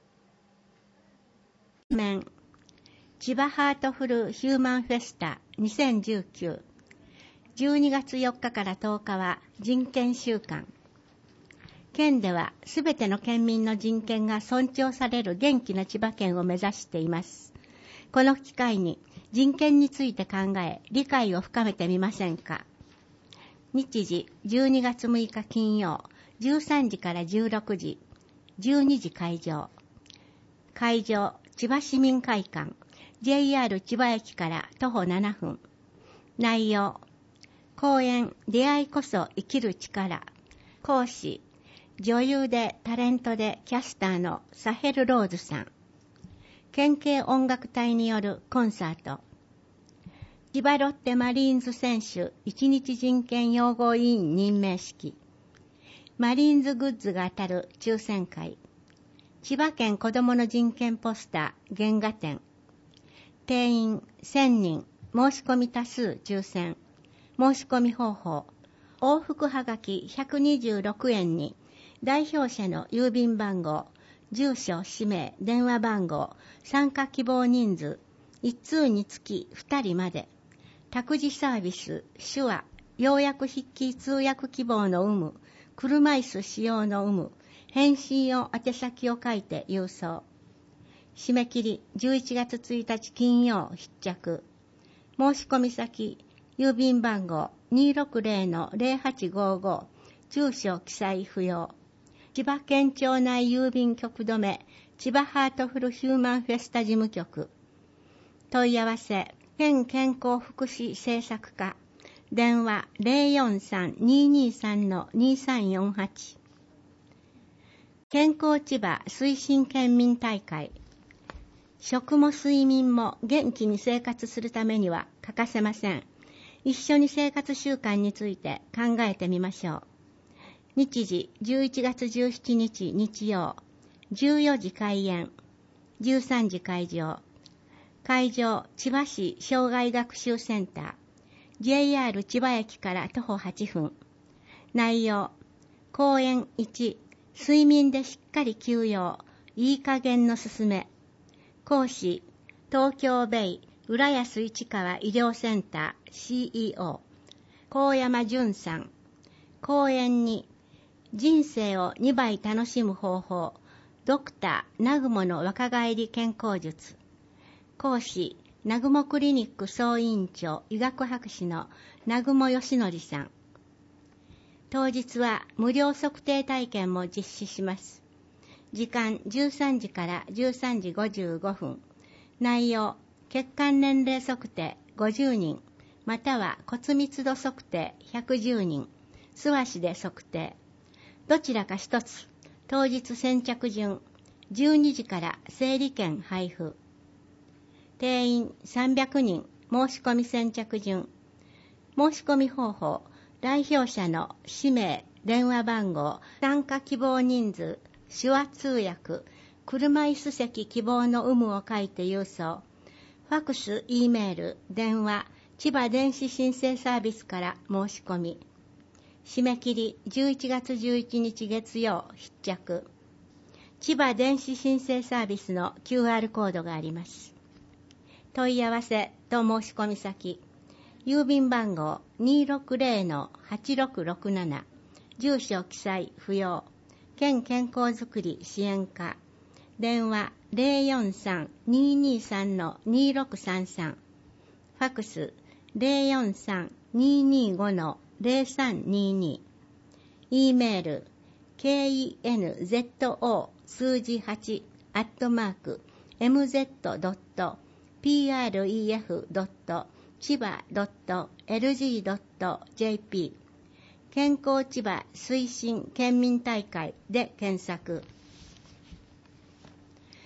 面千葉ハートフルヒューマンフェスタにせんじゅうきゅう、じゅうにがつよっかからとおかは人権週間。県ではすべての県民の人権が尊重される元気な千葉県を目指しています。この機会に人権について考え、理解を深めてみませんか。日時じゅうにがつむいか金曜、じゅうさんじからじゅうろくじ、じゅうにじ会場。会場、千葉市民会館、ジェイアール 千葉駅から徒歩ななふん。内容、講演、出会いこそ生きる力。講師、女優でタレントでキャスターのサヘル・ローズさん。県警音楽隊によるコンサート。千葉ロッテマリーンズ選手一日人権擁護委員任命式。マリーンズグッズが当たる抽選会。千葉県子どもの人権ポスター原画展。定員せんにん、申し込み多数抽選。申し込み方法。往復はがきひゃくにじゅうろくえんに代表者の郵便番号、住所、氏名、電話番号、参加希望人数、一通につきふたりまで。託児サービス、手話、要約筆記通訳希望の有無、車椅子使用の有無、返信用宛先を書いて郵送。締め切りじゅういちがつついたち金曜必着。申し込み先、郵便番号 にーろくぜろのぜろはちごご、住所記載不要。千葉県庁内郵便局止め、千葉ハートフルヒューマンフェスタ事務局。問い合わせ、県健康福祉政策課。電話 ゼロよんさん にーにーさん にーさんよんはち。健康千葉推進県民大会。食も睡眠も元気に生活するためには欠かせません。一緒に生活習慣について考えてみましょう。日時じゅういちがつじゅうしちにち日曜、じゅうよじ開演、じゅうさんじ会場。会場、千葉市障害学習センター、ジェイアール 千葉駅から徒歩はっぷん。内容、講演いち、睡眠でしっかり休養、いい加減のすすめ。講師、東京ベイ浦安市川医療センター シーイーオー、高山淳さん。講演に、人生をにばい楽しむ方法、ドクター南雲の若返り健康術。講師、南雲クリニック総委員長医学博士の南雲義則さん。当日は無料測定体験も実施します。時間じゅうさんじからじゅうさんじごじゅうごふん。内容、血管年齢測定ごじゅうにん、または骨密度測定ひゃくじゅうにん、素足で測定。どちらか一つ、当日先着順、じゅうにじから整理券配布。定員さんびゃくにん、申し込み先着順。申し込み方法、代表者の氏名、電話番号、参加希望人数、手話通訳、車椅子席希望の有無を書いて郵送。ファクス、Eメール、電話、千葉電子申請サービスから申し込み。締め切りじゅういちがつじゅういちにち月曜必着。千葉電子申請サービスの キューアール コードがあります。問い合わせと申し込み先、郵便番号 にーろくぜろのはちろくろくなな、住所記載不要、県健康づくり支援課。電話 ゼロよんさん にーにーさん にーろくさんさん、ファクス ゼロよんさん にーにーご ゼロさんにーにー、E メール ケーイーエヌゼットオー 数字はちアットマーク エムゼットドットピーアールイーエフドット千葉ドットエルジードットジェーピー 健康千葉推進県民大会で検索。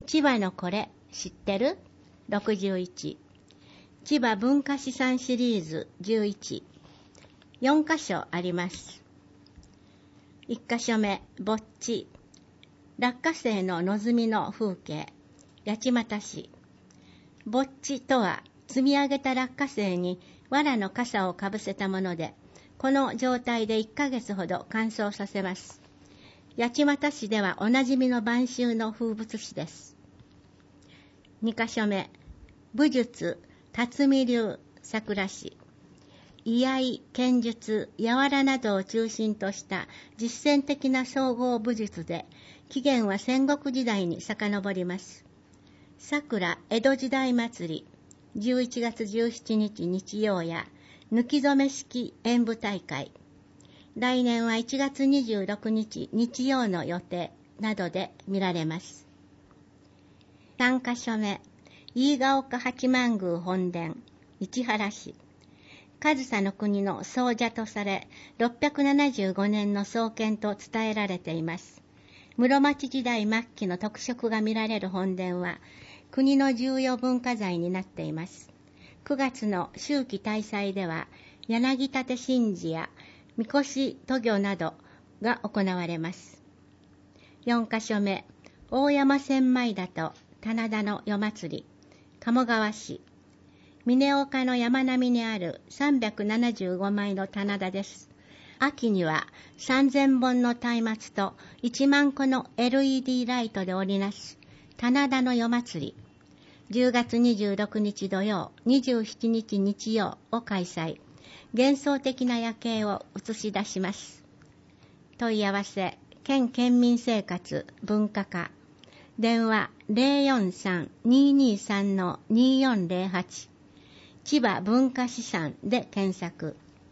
千葉のこれ知ってる？ろくじゅういち。千葉文化資産シリーズじゅういち。よん箇所あります。いっ箇所目、ぼっち。落花生ののぞみの風景。八街市。ぼっちとは、積み上げた落花生に藁の笠をかぶせたもので、この状態でいっかげつほど乾燥させます。八街市ではおなじみの晩秋の風物詩です。に箇所目、武術、辰巳流、桜市。居合、剣術、柔らなどを中心とした実践的な総合武術で、起源は戦国時代に遡ります。桜江戸時代祭り、じゅういちがつじゅうしちにち日曜や、抜き初め式演舞大会、来年はいちがつにじゅうろくにち日曜の予定などで見られます。さん箇所目、飯ヶ岡八幡宮本殿、市原市。上総の国の総社とされ、ろっぴゃくななじゅうごねんの創建と伝えられています。室町時代末期の特色が見られる本殿は、国の重要文化財になっています。くがつの秋季大祭では、柳立神事やみこし渡御などが行われます。よん箇所目、大山千枚田と棚田の夜祭り、鴨川市。峰岡の山並みにあるさんびゃくななじゅうごまいの棚田です。秋にはさんぜんぼんの松明といちまんこの エルイーディー ライトで織りなす棚田の夜祭り。じゅうがつにじゅうろくにち土曜、にじゅうしちにち日曜を開催。幻想的な夜景を映し出します。問い合わせ、県県民生活文化課。電話 ゼロよんさん にーにーさん にーよんゼロはち。千葉文化資産で検索。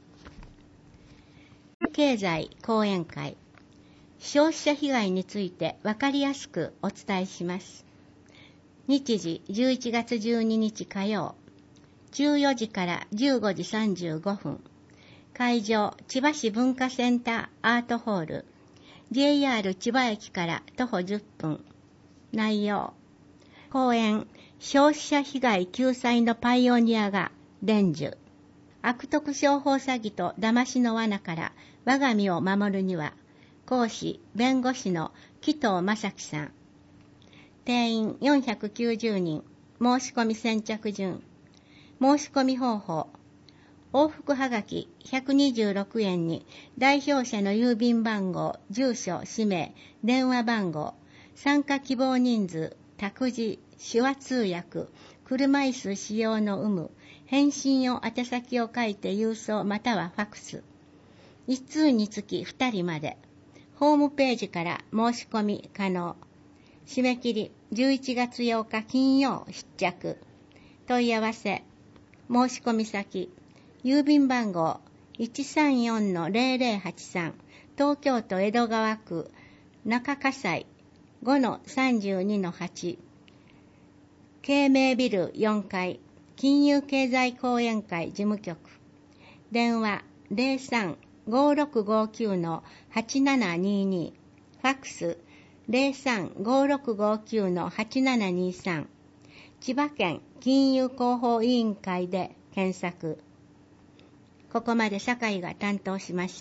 経済講演会。消費者被害についてわかりやすくお伝えします。日時じゅういちがつじゅうににち火曜。じゅうよじからじゅうごじさんじゅうごふん。会場、千葉市文化センターアートホール。ジェイアール 千葉駅から徒歩じゅっぷん。内容。講演、消費者被害救済のパイオニアが伝授。悪徳商法詐欺と騙しの罠から我が身を守るには、講師、弁護士の紀藤正樹さん。定員よんひゃくきゅうじゅうにん。申し込み先着順。申し込み方法。往復はがきひゃくにじゅうろくえんに代表者の郵便番号、住所、氏名、電話番号、参加希望人数、託児、手話通訳、車椅子使用の有無、返信用宛先を書いて郵送またはファクス。一通につきふたりまで。ホームページから申し込み可能。締め切りじゅういちがつようか金曜必着。問い合わせ。申し込み先。郵便番号 いちさんよんのゼロゼロはちさん。東京都江戸川区中葛西 ごのさんじゅうにのはち。慶明ビルよんかい。金融経済講演会事務局。電話ゼロさん ごろくごきゅうのはちななにーにー。ファックスゼロさん ごろくごきゅうのはちななにーさん。千葉県金融広報委員会で検索。ここまで酒井が担当しました。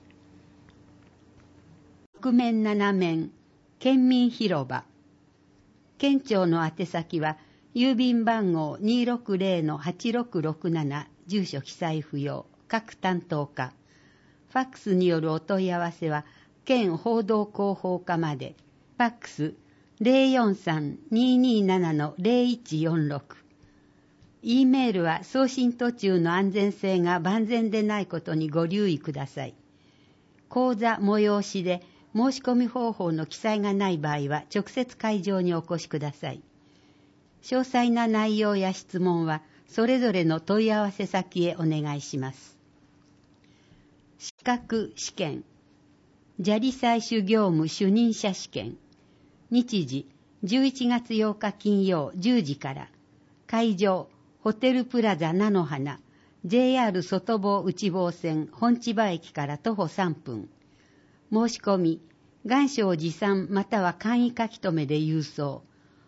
北面七面県民広場。県庁の宛先は郵便番号 にーろくゼロのはちろくろくなな。住所記載不要。各担当課。ファックスによるお問い合わせは県報道広報課まで。ファックスゼロよんさん にーにーななのゼロいちよんろく。E メールは送信途中の安全性が万全でないことにご留意ください。講座催しで申し込み方法の記載がない場合は直接会場にお越しください。詳細な内容や質問はそれぞれの問い合わせ先へお願いします。資格試験。砂利採取業務主任者試験。日時じゅういちがつようか金曜じゅうじから。会場ホテルプラザ菜の花 ジェイアール 外房内房線本千葉駅から徒歩さんぷん。申し込み願書を持参または簡易書き留めで郵送。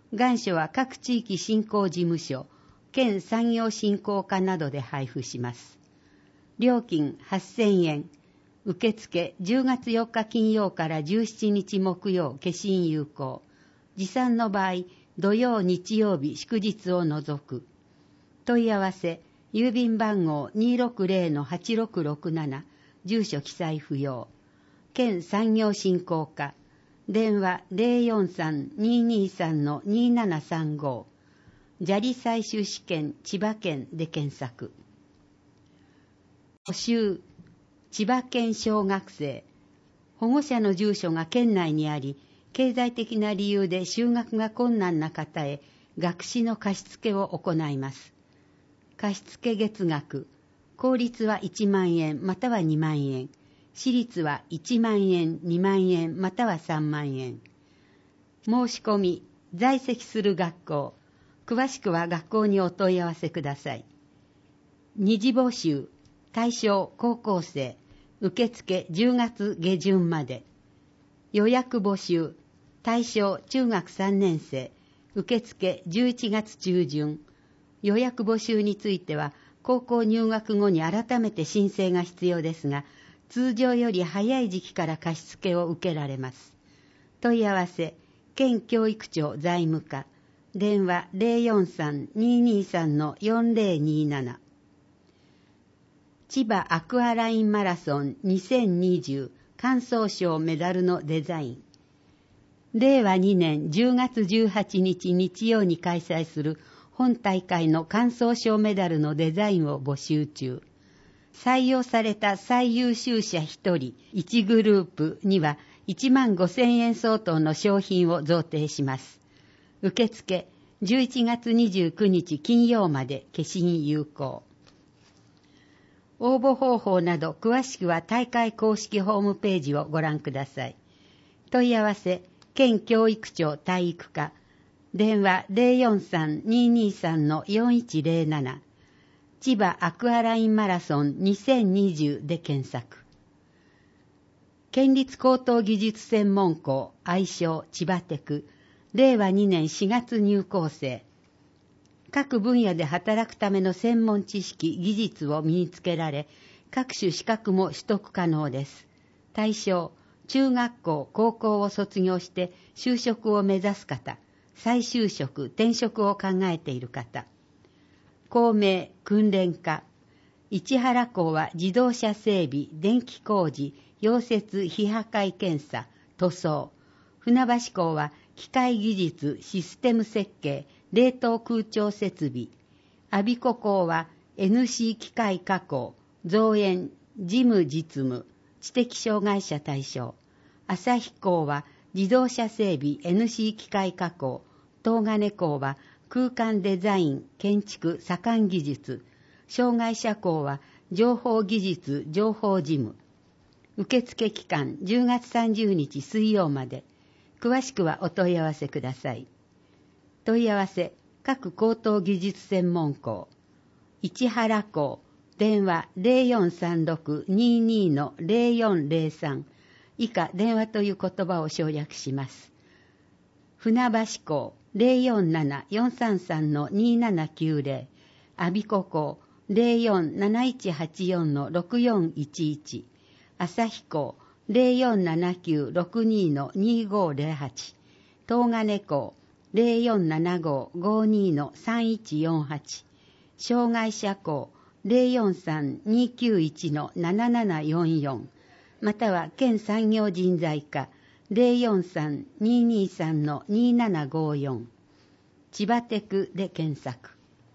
願書は各地域振興事務所、県産業振興課などで配布します。料金はっせんえん。受付じゅうがつよっか金曜からじゅうしちにち木曜、消印有効。持参の場合、土曜、日曜日、祝日を除く。問い合わせ、郵便番号 にーろくぜろのはちろくろくなな、住所記載不要。県産業振興課。電話 ゼロよんさん にーにーさん のにーななさんご。砂利採取試験千葉県で検索。募集。千葉県小学生。保護者の住所が県内にあり、経済的な理由で就学が困難な方へ学資の貸付を行います。貸付月額。公立はいちまんえんまたはにまんえん。私立はいちまんえん、にまんえんまたはさんまんえん。申し込み。在籍する学校。詳しくは学校にお問い合わせください。二次募集。対象高校生。受付じゅうがつげじゅんまで。予約募集。対象中学さんねん生。受付じゅういちがつちゅうじゅん。予約募集については、高校入学後に改めて申請が必要ですが、通常より早い時期から貸付を受けられます。問い合わせ、県教育庁財務課。電話 ゼロよんさん にーにーさん のよんぜろにーなな。千葉アクアラインマラソンにせんにじゅう完走賞メダルのデザイン。れいわにねんじゅうがつじゅうはちにち日曜に開催する本大会の完走賞メダルのデザインを募集中。採用された最優秀者ひとりいちグループにはいちまんごせんえん相当の商品を贈呈します。受付じゅういちがつにじゅうくにち金曜まで消印有効。応募方法など詳しくは大会公式ホームページをご覧ください。問い合わせ、県教育庁体育課。電話 ゼロよんさん にーにーさん のよんいちぜろなな。千葉アクアラインマラソンにせんにじゅうで検索。県立高等技術専門校愛称千葉テク。れいわにねんしがつ入校生。各分野で働くための専門知識、技術を身につけられ、各種資格も取得可能です。対象、中学校、高校を卒業して就職を目指す方、再就職、転職を考えている方。校名、訓練科。市原校は自動車整備、電気工事、溶接、非破壊検査、塗装。船橋校は機械技術、システム設計、冷凍空調設備。我孫子校は エヌシー 機械加工、造園、事務実務、知的障害者対象。旭校は自動車整備 エヌシー 機械加工。東金校は空間デザイン、建築、左官技術。障害者校は情報技術、情報事務。受付期間じゅうがつさんじゅうにち水曜まで。詳しくはお問い合わせください。問い合わせ、各高等技術専門校。市原校、電話 ゼロよんさんろく にーにー のゼロよんゼロさん。以下電話という言葉を省略します。船橋校、ゼロよんなな よんさんさん のにーななきゅうぜろ。我孫子校、ゼロよんなないちはちよん のろくよんいちいち。旭校、ゼロよんななきゅうろくにー のにーごーぜろはち。東金校、ゼロよんななごーごーにー のさんいちよんはち。障害者校、ゼロよんさん にーきゅういち のななななよんよん。または県産業人材課、ゼロよんさん にーにーさん のにーななごーよん。千葉テクで検索。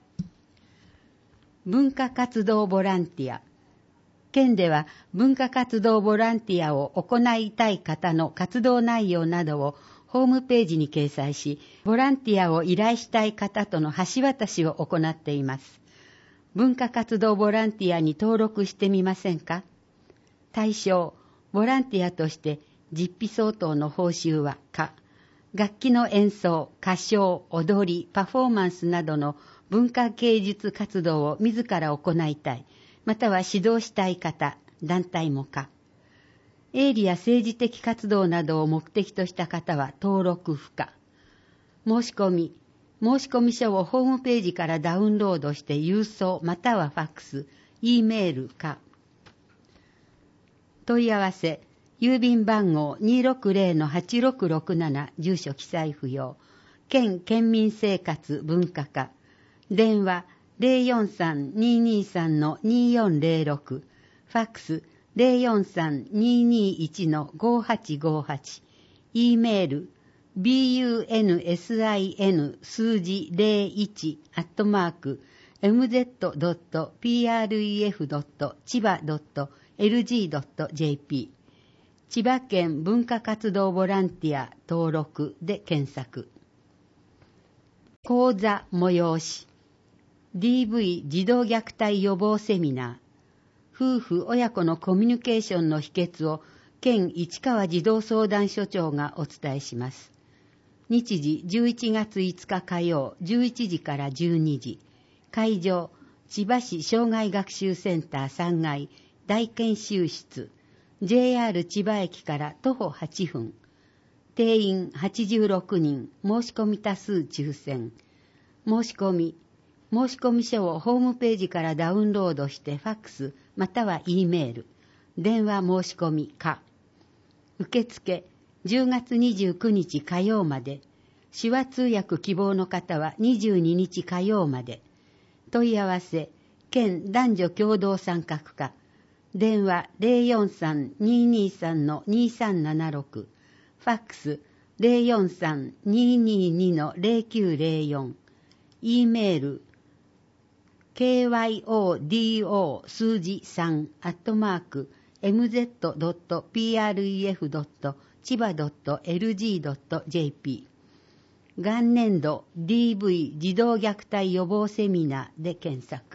文化活動ボランティア。県では文化活動ボランティアを行いたい方の活動内容などをホームページに掲載し、ボランティアを依頼したい方との橋渡しを行っています。文化活動ボランティアに登録してみませんか？対象、ボランティアとして実費相当の報酬は可。楽器の演奏、歌唱、踊り、パフォーマンスなどの文化芸術活動を自ら行いたい。または指導したい方、団体も可。営利や政治的活動などを目的とした方は登録不可。 申し込み、申し込み書をホームページからダウンロードして郵送またはファックス、Eメールか。問い合わせ、郵便番号 にーろくぜろのはちろくろくなな 住所記載不要、県県民生活文化課、電話 ゼロよんさんにーにーさんのにーよんゼロろく、ファックス ゼロよんさんにーにーいちのごはちごはち、Eメール、bunsin 数字ゼロいちアットマーク エムゼットドットプレフドットちばドットエルジードットジェーピー、千葉県文化活動ボランティア登録で検索。講座催し ディーブイ 児童虐待予防セミナー、夫婦親子のコミュニケーションの秘訣を県市川児童相談所長がお伝えします。日時じゅういちがついつか火曜じゅういちじからじゅうにじ、会場千葉市障害学習センターさんがい大研修室、 ジェイアール 千葉駅から徒歩はっぷん、定員はちじゅうろくにん、申し込み多数抽選。申し込み、申し込み書をホームページからダウンロードしてファックスまたは E メール、電話申し込みか。受付じゅうがつにじゅうくにち火曜まで、手話通訳希望の方はにじゅうににち火曜まで。問い合わせ、県男女共同参画課、電話 ゼロよんさんにーにーさんのにさんななろく、ファックス ゼロよんさんにーにーにのゼロきゅうゼロよん、E メール ケーワイオーディーオー 数字さんアットマーク エムゼットドットプレフドットちばドットエルジードットジェーピー、元年度 ディーブイ 児童虐待予防セミナーで検索。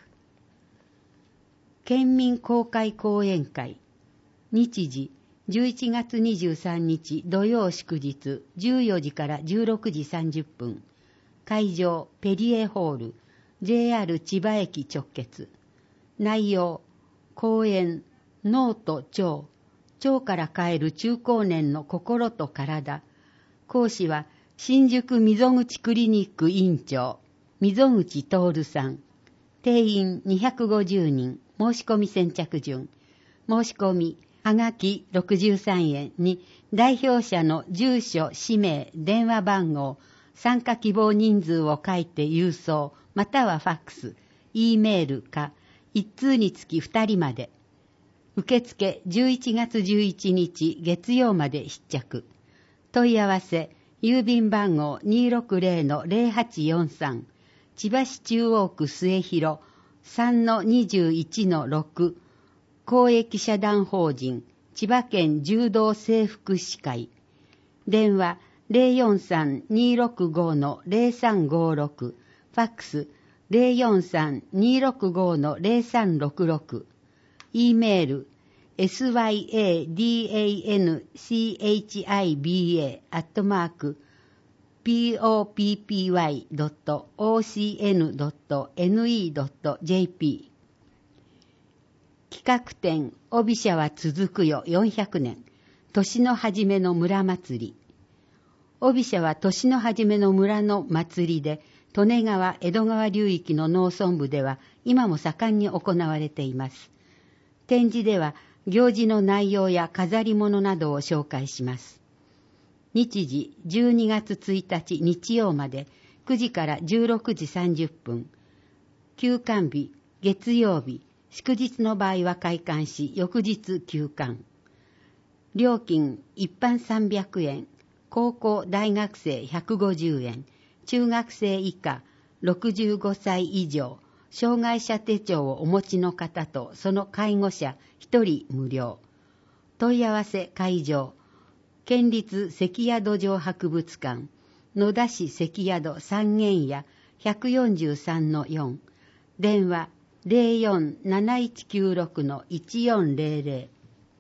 県民公開講演会、日時じゅういちがつにじゅうさんにち土曜祝日じゅうよじからじゅうろくじさんじゅっぷん、会場ペリエホール ジェイアール 千葉駅直結。内容、講演脳と腸、腸から変える中高年の心と体。講師は新宿溝口クリニック院長溝口徹さん。定員にひゃくごじゅうにん、申し込み先着順。申し込みはがきろくじゅうさんえんに代表者の住所、氏名、電話番号、参加希望人数を書いて郵送またはファックス、E メールか一通につきふたりまで。受付じゅういちがつじゅういちにち月曜まで必着。問い合わせ郵便番号 にーろくぜろのゼロはちよんさん、千葉市中央区末広 さんのにじゅういちのろく、公益社団法人千葉県柔道整復師会。電話ゼロよんさんにーろくごのゼロさんごろく、ファックスゼロよんさんにーろくごのゼロさんろくろく、E メール エスワイエーディーエーエヌシーエイチアイビーエー アットマーク ピーオーピーピーワイドットオーシーエヌドットエヌイードットジェーピー。企画展帯社は続くよよんひゃくねん、年の初めの村祭り。帯社は年の初めの村の祭りで、利根川江戸川流域の農村部では今も盛んに行われています。展示では行事の内容や飾り物などを紹介します。日時じゅうにがつついたち日曜までくじからじゅうろくじさんじゅっぷん。休館日、月曜日、祝日の場合は開館し、翌日休館。料金一般さんびゃくえん、高校大学生ひゃくごじゅうえん、中学生以下、ろくじゅうごさい以上、障害者手帳をお持ちの方とその介護者ひとり無料。問い合わせ会場、県立関宿城博物館、野田市関宿三軒屋 ひゃくよんじゅうさんのよん、電話ゼロよんなないちきゅうろくのいちよんゼロゼロ。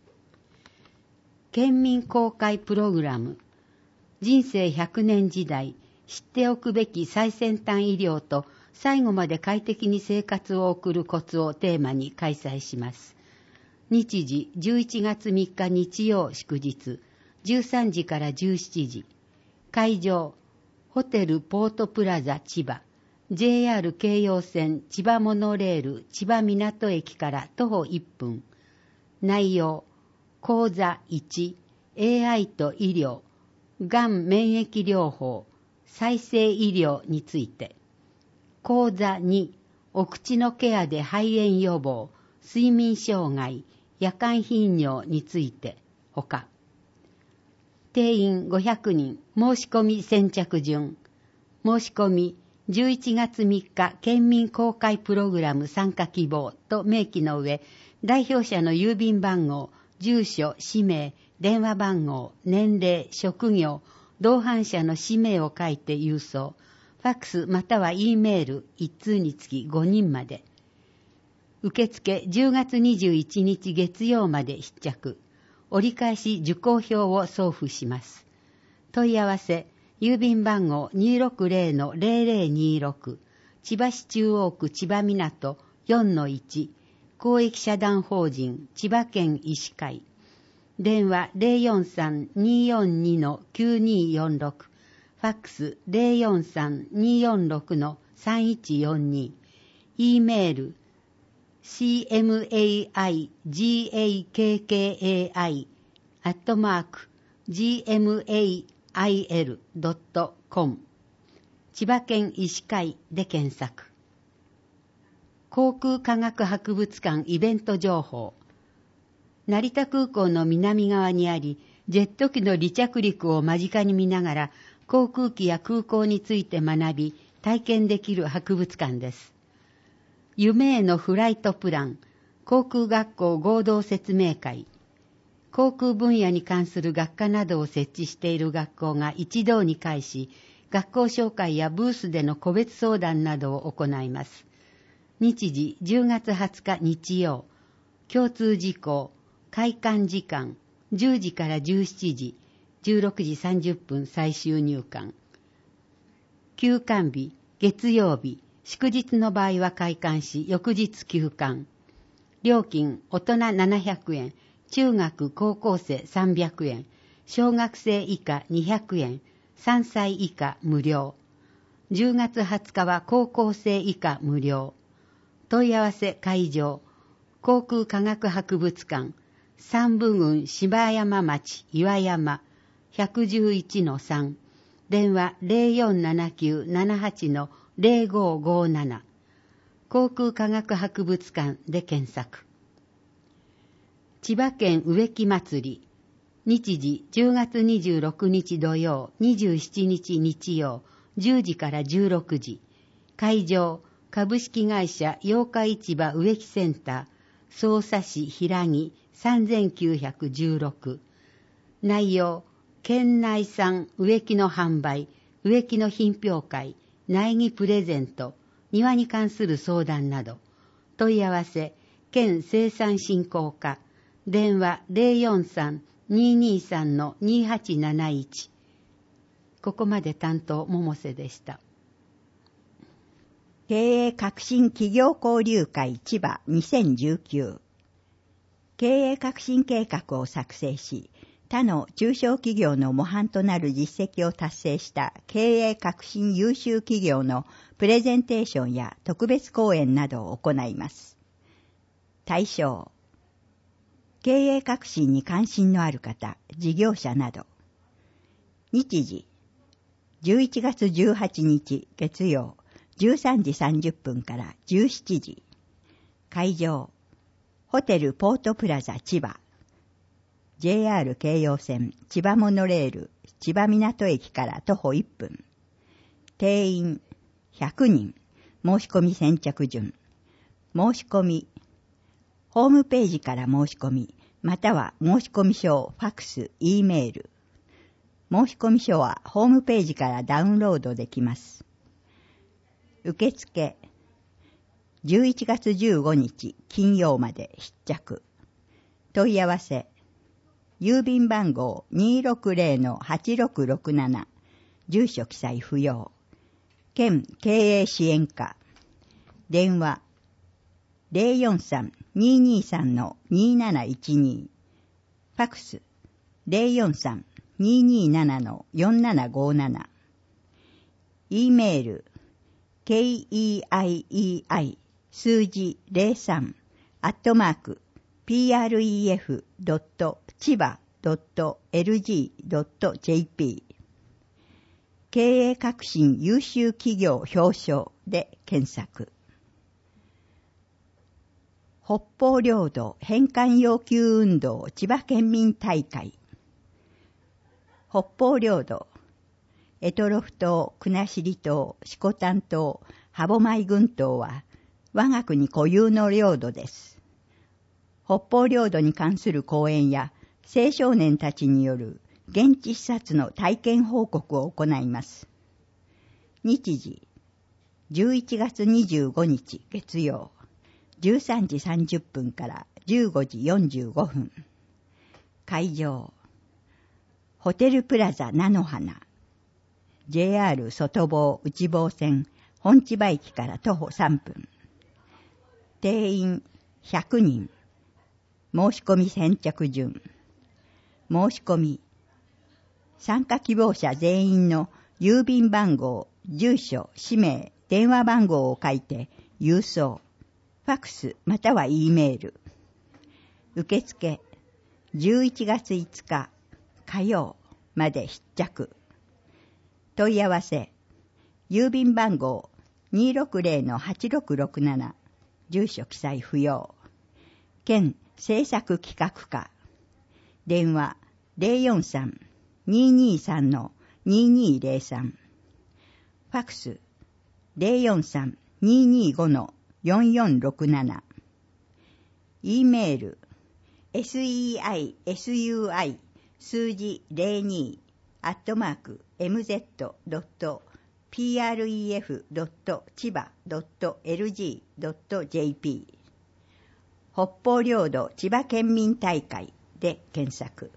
県民公開プログラム、人生ひゃくねん時代、知っておくべき最先端医療と最後まで快適に生活を送るコツをテーマに開催します。日時じゅういちがつみっか日曜祝日、じゅうさんじからじゅうしちじ。会場、 ホテルポートプラザ千葉、ジェイアール 京葉線千葉モノレール千葉港駅から徒歩いっぷん。内容、講座いち、エーアイ と医療、がん免疫療法、再生医療について。講座に、お口のケアで肺炎予防、睡眠障害、夜間頻尿について、ほか。定員ごひゃくにん、申し込み先着順。申し込み、じゅういちがつみっか県民公開プログラム参加希望と明記の上、代表者の郵便番号、住所、氏名、電話番号、年齢、職業、同伴者の氏名を書いて郵送。ファックスまたは E メールいち通につきごにんまで。受付じゅうがつにじゅういちにち月曜まで必着。折り返し受講票を送付します。問い合わせ、郵便番号 にーろくぜろのぜろぜろにーろく、千葉市中央区千葉港 よんのいち、公益社団法人千葉県医師会。電話 ゼロよんさん にーよんに のきゅうにーよんろく、ファックス ゼロよんさん にーよんろく のさんいちよんに、E メール シーエムエーアイジーエーケーケーエーアイ アットマーク ジーエムエーアイエル ドットコム 千葉県医師会で検索。航空科学博物館イベント情報。成田空港の南側にあり、ジェット機の離着陸を間近に見ながら、航空機や空港について学び、体験できる博物館です。夢へのフライトプラン、航空学校合同説明会。航空分野に関する学科などを設置している学校が一堂に会し、学校紹介やブースでの個別相談などを行います。日時じゅうがつはつか日曜。共通事項、開館時間、じゅうじからじゅうしちじ、じゅうろくじさんじゅっぷん最終入館。休館日、月曜日、祝日の場合は開館し、翌日休館。料金、大人ななひゃくえん、中学高校生さんびゃくえん、小学生以下にひゃくえん、さんさい以下無料。じゅうがつはつかは高校生以下無料。問い合わせ会場、航空科学博物館、三部郡芝山町岩山 ひゃくじゅういちのさん、電話 ゼロよんななきゅうななはちのゼロごごなな、航空科学博物館で検索。千葉県植木祭り、日時じゅうがつにじゅうろくにち土曜、にじゅうしちにち日曜、じゅうじからじゅうろくじ、会場、株式会社八日市場植木センター、匝瑳市平木さんきゅういちろく。内容、県内産植木の販売、植木の品評会、苗木プレゼント、庭に関する相談など。問い合わせ、県生産振興課、電話 ゼロよんさん にーにーさん のにーはちなないち。ここまで担当、百瀬でした。 経営革新企業交流会千葉にせんじゅうきゅう。経営革新計画を作成し、他の中小企業の模範となる実績を達成した経営革新優秀企業のプレゼンテーションや特別講演などを行います。対象、経営革新に関心のある方、事業者など。日時、じゅういちがつじゅうはちにち月曜、じゅうさんじさんじゅっぷんからじゅうしちじ。会場、ホテルポートプラザ千葉。ジェイアール 京葉線千葉モノレール千葉港駅から徒歩いっぷん。定員ひゃくにん。申し込み先着順。申し込み。ホームページから申し込み、または申し込み書をファックス、E メール。申し込み書はホームページからダウンロードできます。受付。じゅういちがつじゅうごにち金曜まで必着。問い合わせ。郵便番号 にーろくぜろのはちろくろくなな。住所記載不要。県経営支援課。電話。ゼロよんさん にーにーさんのにーなないちに。ファックス。ゼロよんさん にーにーななのよんななごなな。 E メール ケイイーアイイーアイ 数字ゼロさんアットマーク ピーアールイーエフ ドット 千葉 ドット エルジー ドット ジェーピー 経営革新優秀企業表彰で検索。北方領土返還要求運動千葉県民大会。北方領土択捉島、国後島、色丹島、歯舞群島は我が国固有の領土です。北方領土に関する講演や青少年たちによる現地視察の体験報告を行います。日時じゅういちがつにじゅうごにち月曜じゅうさんじさんじゅっぷんからじゅうごじよんじゅうごふん。会場ホテルプラザ菜の花。ジェイアール 外房内房線本千葉駅から徒歩さんぷん。定員ひゃくにん。申し込み先着順。申し込み。参加希望者全員の郵便番号、住所、氏名、電話番号を書いて郵送。ファックスまたは E メール。受付じゅういちがついつか火曜まで必着。問い合わせ郵便番号 にーろくぜろのはちろくろくなな 住所記載不要。県制作企画課電話 ゼロよんさん にーにーさん のにーにーぜろさん。ファックス ゼロよんさん にーにーご のよんよんろくなな。E メール セイ 数字ゼロにアットマーク エムゼット ドット ピーアールイーエフ ドット 千葉 ドット エルジー ドット ジェーピー 北方領土千葉県民大会で検索。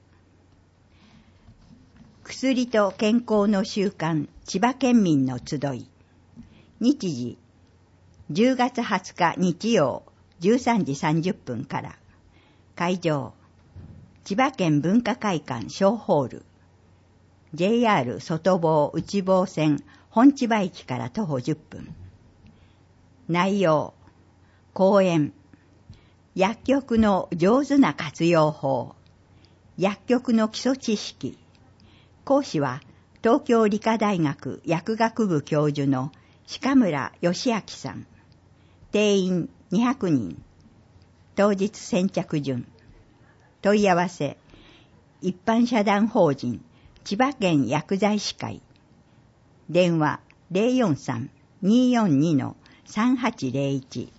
薬と健康の習慣千葉県民の集い。日時じゅうがつはつか日曜じゅうさんじさんじゅっぷんから。会場千葉県文化会館小ホール。ジェイアール 外房内房線本千葉駅から徒歩じゅっぷん。内容講演薬局の上手な活用法。薬局の基礎知識。講師は東京理科大学薬学部教授の鹿村義明さん。定員にひゃくにん。当日先着順。問い合わせ一般社団法人千葉県薬剤師会。電話 ゼロよんさん にーよんに のさんはちゼロいち。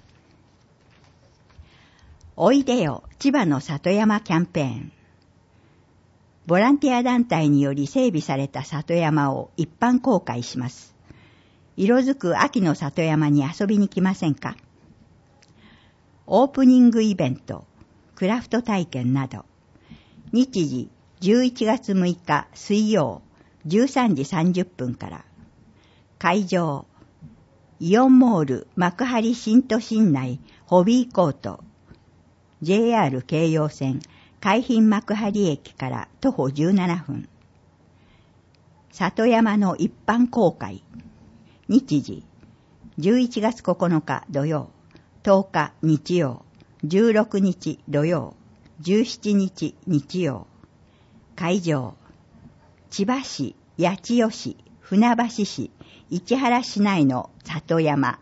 おいでよ千葉の里山キャンペーン。ボランティア団体により整備された里山を一般公開します。色づく秋の里山に遊びに来ませんか？オープニングイベント、クラフト体験など。日時じゅういちがつむいか水曜じゅうさんじさんじゅっぷんから。会場イオンモール幕張新都心内ホビーコート。ジェイアール 京葉線海浜幕張駅から徒歩じゅうななふん。里山の一般公開。日時じゅういちがつここのか土曜、とおか日曜、じゅうろくにち土曜、じゅうしちにち日曜。会場千葉市、八千代市、船橋市、市原市内の里山。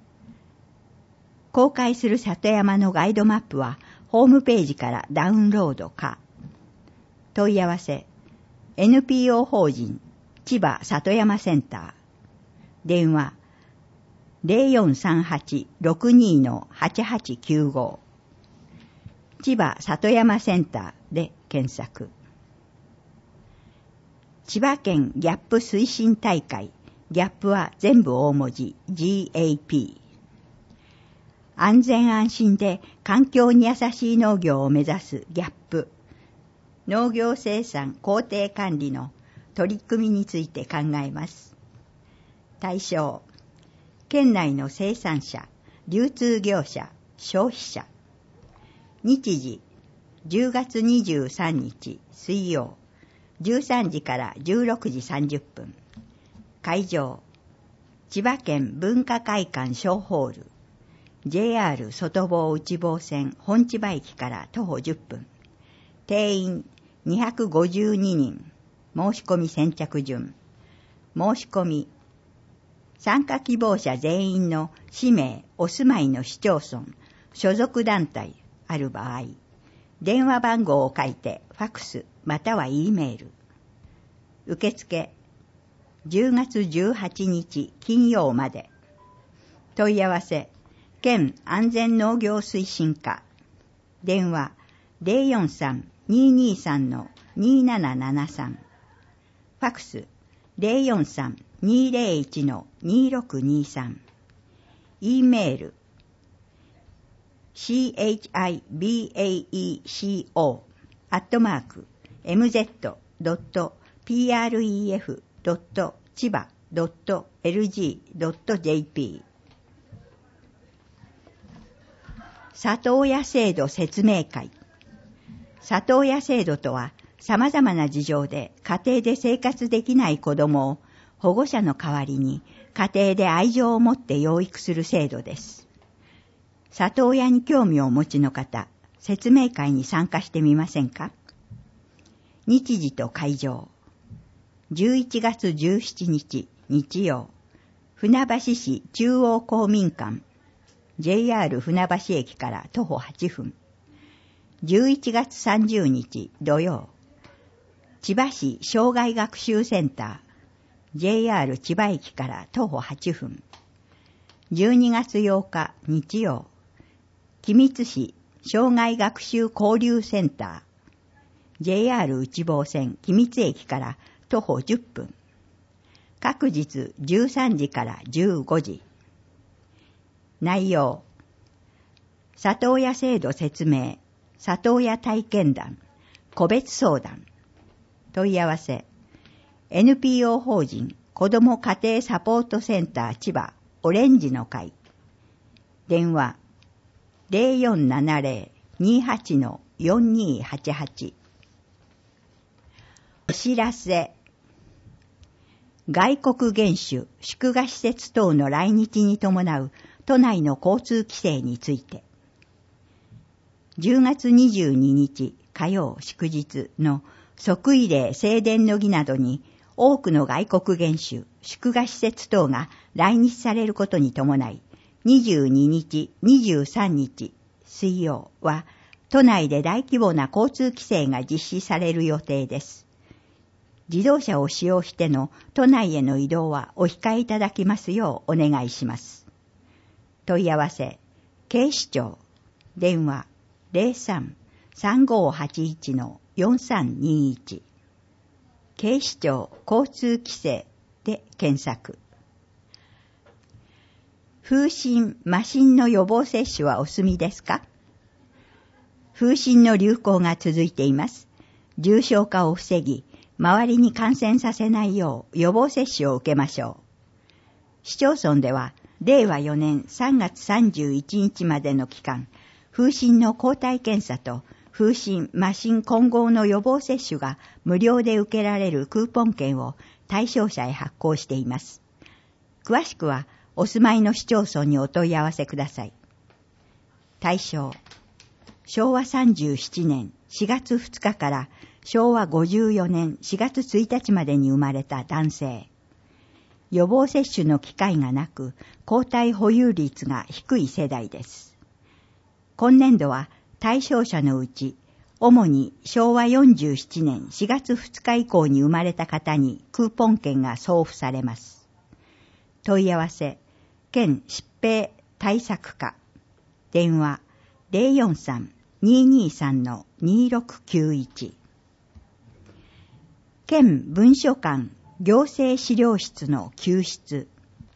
公開する里山のガイドマップはホームページからダウンロードか。問い合わせ エヌピーオー 法人千葉里山センター。電話 ゼロよんさんはち ろくに のはちはちきゅうご。千葉里山センターで検索。千葉県ギャップ推進大会。ギャップは全部大文字 ジーエーピー。安全安心で環境に優しい農業を目指すギャップ。農業生産工程管理の取り組みについて考えます。対象、県内の生産者、流通業者、消費者。日時、じゅうがつにじゅうさんにち水曜、じゅうさんじからじゅうろくじさんじゅっぷん。会場、 千葉県文化会館小ホール、ジェイアール 外房内房線本千葉駅から徒歩じゅっぷん。定員にひゃくごじゅうににん。申し込み先着順。申し込み。参加希望者全員の氏名、お住まいの市町村、所属団体ある場合、電話番号を書いてファクスまたは E メール。受付じゅうがつじゅうはちにち金曜まで。問い合わせ県安全農業推進課。電話 ゼロよんさん にーにーさん にーななななさん。ファクス ゼロよんさん にーゼロいち にーろくにーさん。E メール シーエイチアイビーエーイーシーオー アットマーク エムゼット ドット ピーアールイーエフ ドット 千葉 ドット エルジー ドット ジェーピー。里親制度説明会。里親制度とは、様々な事情で家庭で生活できない子供を保護者の代わりに家庭で愛情を持って養育する制度です。里親に興味をお持ちの方、説明会に参加してみませんか？日時と会場。じゅういちがつじゅうしちにち日曜、船橋市中央公民館、ジェイアール 船橋駅から徒歩はっぷん。じゅういちがつさんじゅうにち土曜、千葉市障害学習センター、ジェイアール 千葉駅から徒歩はっぷん。じゅうにがつようか日曜、君津市障害学習交流センター、ジェイアール 内房線君津駅から徒歩じゅっぷん。各日じゅうさんじからじゅうごじ。内容。里親制度説明、里親体験談、個別相談。問い合わせ。エヌピーオー 法人子ども家庭サポートセンター千葉オレンジの会。電話ゼロよんななゼロ にーはち よんにーはちはち。お知らせ。外国元首、祝賀施設等の来日に伴う都内の交通規制について。じゅうがつにじゅうににち火曜祝日の即位礼正殿の儀などに多くの外国元首、祝賀施設等が来日されることに伴い、にじゅうににち、にじゅうさんにち水曜は都内で大規模な交通規制が実施される予定です。自動車を使用しての都内への移動はお控えいただきますようお願いします。問い合わせ、警視庁、電話ゼロさん さんごはちいち よんさんにいち。警視庁交通規制で検索。風疹、麻疹の予防接種はお済みですか？風疹の流行が続いています。重症化を防ぎ、周りに感染させないよう予防接種を受けましょう。市町村では、れいわよねんさんがつさんじゅういちにちまでの期間、風疹の抗体検査と風疹、麻疹混合の予防接種が無料で受けられるクーポン券を対象者へ発行しています。詳しくはお住まいの市町村にお問い合わせください。対象、しょうわさんじゅうななねんしがつふつかからしょうわごじゅうよねんしがつついたちまでに生まれた男性。予防接種の機会がなく、抗体保有率が低い世代です。今年度は対象者のうち、主にしょうわよんじゅうななねんしがつふつか以降に生まれた方にクーポン券が送付されます。問い合わせ、県疾病対策課。電話ゼロよんさん にーにーさん にーろくきゅういち。県文書館行政資料室の救出。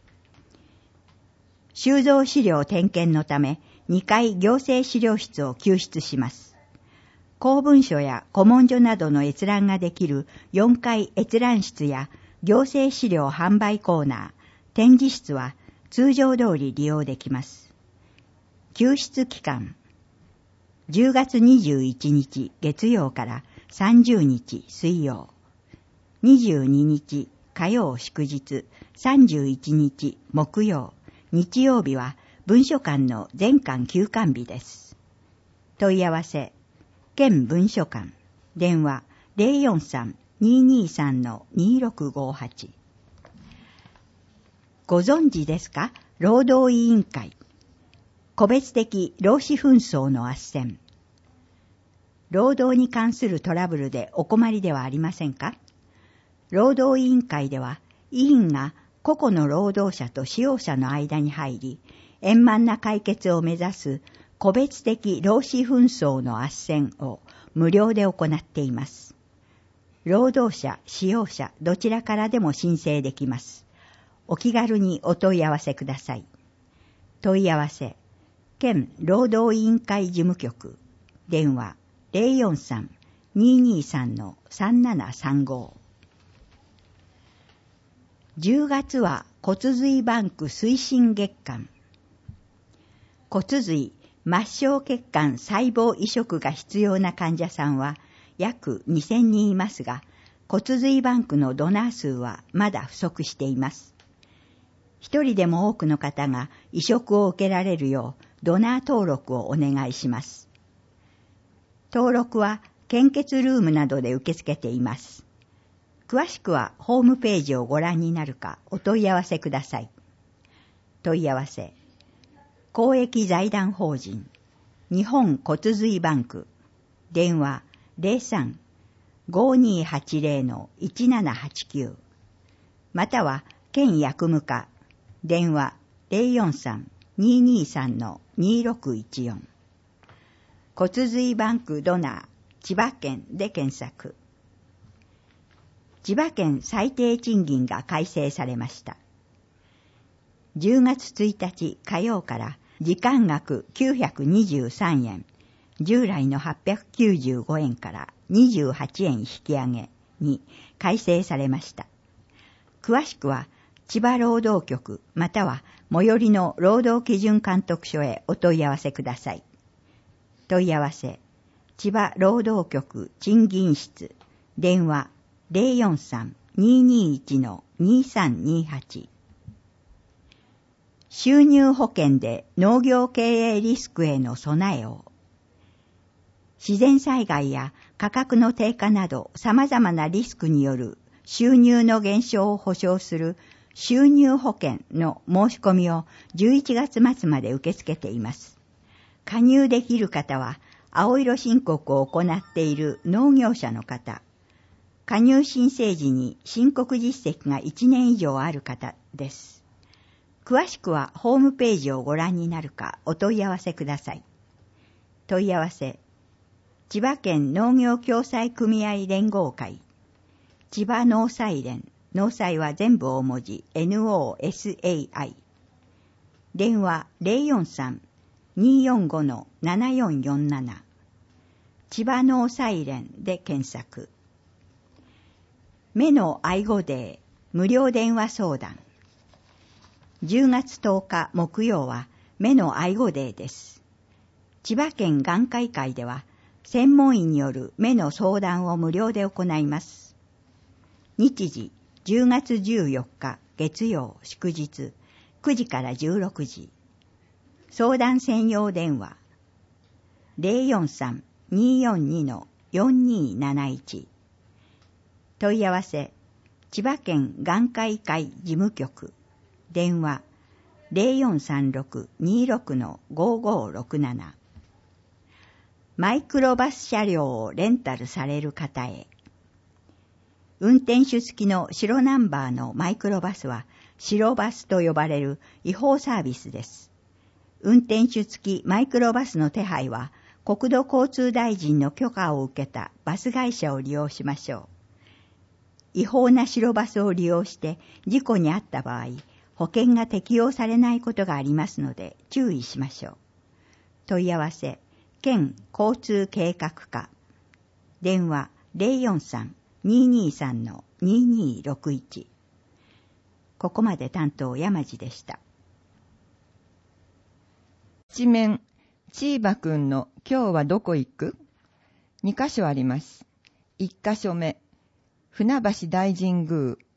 収蔵資料点検のためにかい行政資料室を救出します。公文書や古文書などの閲覧ができるよんかい閲覧室や行政資料販売コーナー、展示室は通常通り利用できます。救出期間、じゅうがつにじゅういちにち月曜からさんじゅうにち水曜、にじゅうににち火曜祝日、さんじゅういちにち木曜、日曜日は文書館の全館休館日です。問い合わせ、県文書館、電話 ゼロよんさん にーにーさん にーろくごはち。ご存知ですか？労働委員会。個別的労使紛争の斡旋。労働に関するトラブルでお困りではありませんか？労働委員会では、委員が個々の労働者と使用者の間に入り、円満な解決を目指す個別的労使紛争の斡旋を無料で行っています。労働者、使用者、どちらからでも申請できます。お気軽にお問い合わせください。問い合わせ、県労働委員会事務局、電話 ゼロよんさん にーにーさん さんななさんご。じゅうがつは骨髄バンク推進月間。骨髄、末梢血管細胞移植が必要な患者さんは約にせんにんいますが、骨髄バンクのドナー数はまだ不足しています。一人でも多くの方が移植を受けられるようドナー登録をお願いします。登録は献血ルームなどで受け付けています。詳しくはホームページをご覧になるかお問い合わせください。問い合わせ、公益財団法人日本骨髄バンク、電話 ゼロさん ごーにーはちゼロ いちななはちきゅう、または県薬務課、電話 ゼロよんさん にーにーさん にーろくいちよん。骨髄バンクドナー千葉県で検索。千葉県最低賃金が改正されました。じゅうがつついたち火曜から時間額きゅうひゃくにじゅうさんえん、従来のはっぴゃくきゅうじゅうごえんからにじゅうはちえん引き上げに改正されました。詳しくは千葉労働局または最寄りの労働基準監督署へお問い合わせください。問い合わせ、千葉労働局賃金室、電話 ゼロよんさん にーにーいち にーさんにーはち。収入保険で農業経営リスクへの備えを。自然災害や価格の低下など様々なリスクによる収入の減少を保障する収入保険の申し込みをじゅういちがつ末まで受け付けています。加入できる方は青色申告を行っている農業者の方、加入申請時に申告実績がいちねん以上ある方です。詳しくはホームページをご覧になるかお問い合わせください。問い合わせ、千葉県農業共済組合連合会、千葉農災連、農災は全部大文字 エヌオーエスエーアイ。電話 ゼロよんさん にーよんご ななよんよんなな。千葉農災連で検索。目の愛護デー無料電話相談。じゅうがつとおか木曜は目の愛護デーです。千葉県眼科医会では専門医による目の相談を無料で行います。日時じゅうがつじゅうよっか月曜祝日くじからじゅうろくじ。相談専用電話 ゼロよんさん にーよんに よんにーなないち。問い合わせ、千葉県眼科医会事務局、電話 ゼロよんさんろく にーろく ごーごーろくなな。マイクロバス車両をレンタルされる方へ。運転手付きの白ナンバーのマイクロバスは白バスと呼ばれる違法サービスです。運転手付きマイクロバスの手配は国土交通大臣の許可を受けたバス会社を利用しましょう。違法な白バスを利用して事故に遭った場合、保険が適用されないことがありますので注意しましょう。問い合わせ、県交通計画課。電話 ゼロよんさん にーにーさん にーにーろくいち。ここまで担当山地でした。 一面、チーバくんの今日はどこ行く？にかしょあります。いっかしょめ、船橋大神宮、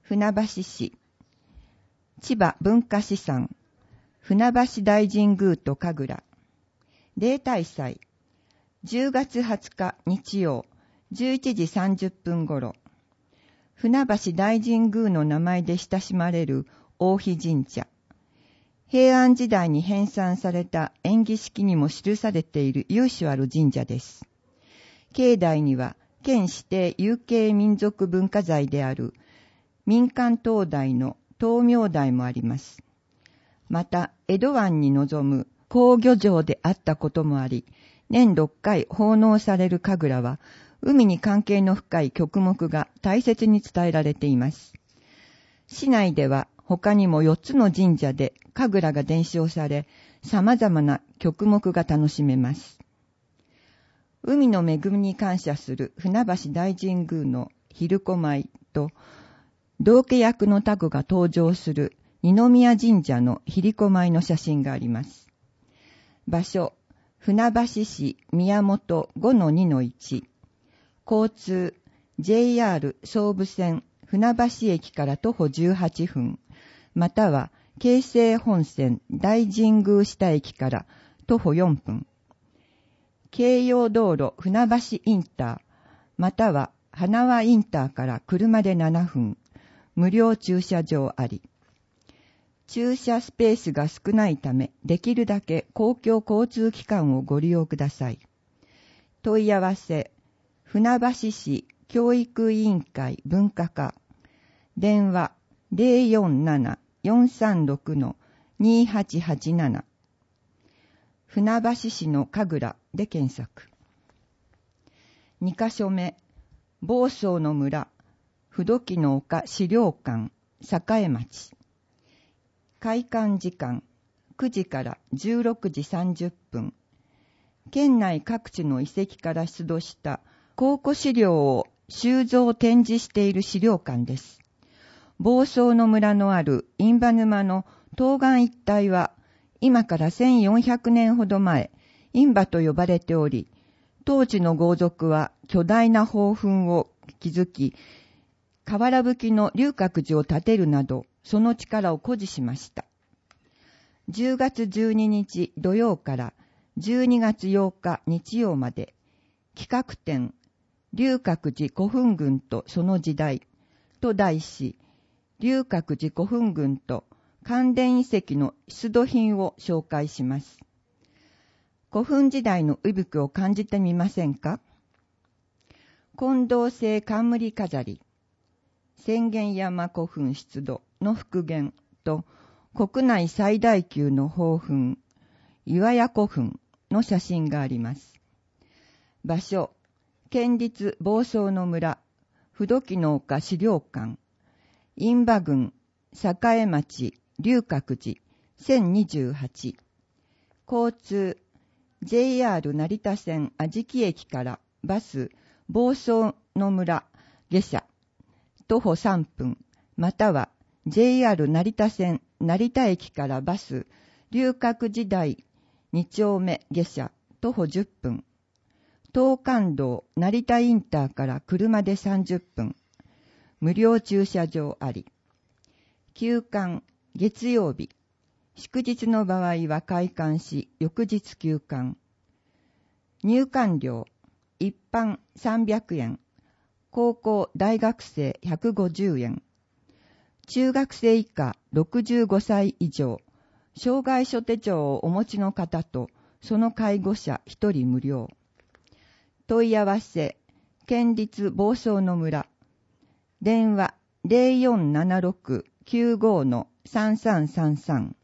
船橋市、千葉文化資産、船橋大神宮と神楽、例大祭、じゅうがつはつか日曜、じゅういちじさんじゅっぷん頃、船橋大神宮の名前で親しまれる大日神社、平安時代に編纂された縁起式にも記されている由緒ある神社です。境内には、県指定有形民族文化財である民間灯台の灯明台もあります。また、江戸湾に臨む好漁場であったこともあり、年ろっかい奉納される神楽は、海に関係の深い曲目が大切に伝えられています。市内では他にもよっつの神社で神楽が伝承され、様々な曲目が楽しめます。海の恵みに感謝する船橋大神宮の昼子舞と、道家役のタコが登場する二宮神社の昼子舞の写真があります。場所、船橋市宮本 ごのにのいち。交通、ジェイアール 総武線船橋駅から徒歩じゅうはっぷん、または京成本線大神宮下駅から徒歩よんぷん。京葉道路船橋インター、または花輪インターから車でななふん、無料駐車場あり。駐車スペースが少ないため、できるだけ公共交通機関をご利用ください。問い合わせ、船橋市教育委員会文化課、電話 ゼロよんなな よんさんろく にはちはちなな、船橋市の神楽で検索。にかしょめ、房総の村、不土記の丘資料館、栄町。開館時間、くじからじゅうろくじさんじゅっぷん。県内各地の遺跡から出土した考古資料を収蔵展示している資料館です。房総の村のある印旛沼の東岸一帯は、今からせんよんひゃくねんほど前、印旛と呼ばれており、当時の豪族は巨大な宝墳を築き、瓦葺きの龍覚寺を建てるなど、その力を誇示しました。じゅうがつじゅうににち土曜からじゅうにがつようか日曜まで、企画展、龍覚寺古墳群とその時代と題し、龍覚寺古墳群と関連遺跡の出土品を紹介します。古墳時代の息吹を感じてみませんか？金銅製冠飾り、浅間山古墳出土の復元と国内最大級の宝墳、岩屋古墳の写真があります。場所、県立房総の村、不土記の丘資料館、印旛郡、栄町、龍覚寺、せんにじゅうはち。交通、ジェイアール 成田線安食駅からバス、房総の村、下車、徒歩さんぷん、または ジェイアール 成田線成田駅からバス、龍覚寺台に丁目下車、徒歩じゅっぷん。東関道成田インターから車でさんじゅっぷん。無料駐車場あり。休館、月曜日。祝日の場合は開館し、翌日休館。入館料、一般さんびゃくえん。高校、大学生ひゃくごじゅうえん。中学生以下ろくじゅうごさい以上。障害者手帳をお持ちの方と、その介護者ひとり無料。問い合わせ、県立房総の村。電話 ゼロよんななろく きゅうご さんさんさんさん。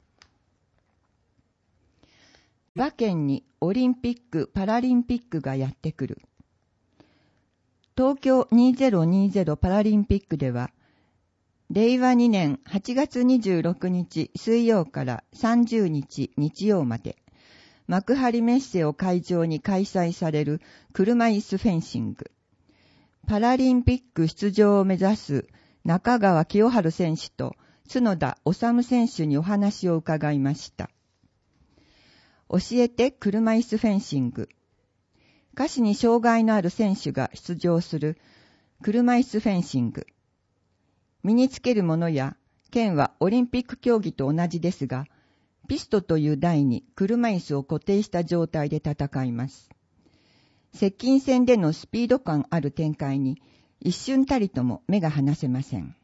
千葉県にオリンピック・パラリンピックがやってくる。東京にせんにじゅうパラリンピックでは、れいわにねんはちがつにじゅうろくにち水曜からさんじゅうにち日曜まで、幕張メッセを会場に開催される車椅子フェンシング。パラリンピック出場を目指す中川清春選手と角田修選手にお話を伺いました。教えて車椅子フェンシング。下肢に障害のある選手が出場する車椅子フェンシング。 身につけるものや剣はオリンピック競技と同じですが、ピストという台に車椅子を固定した状態で戦います。接近戦でのスピード感ある展開に一瞬たりとも目が離せません。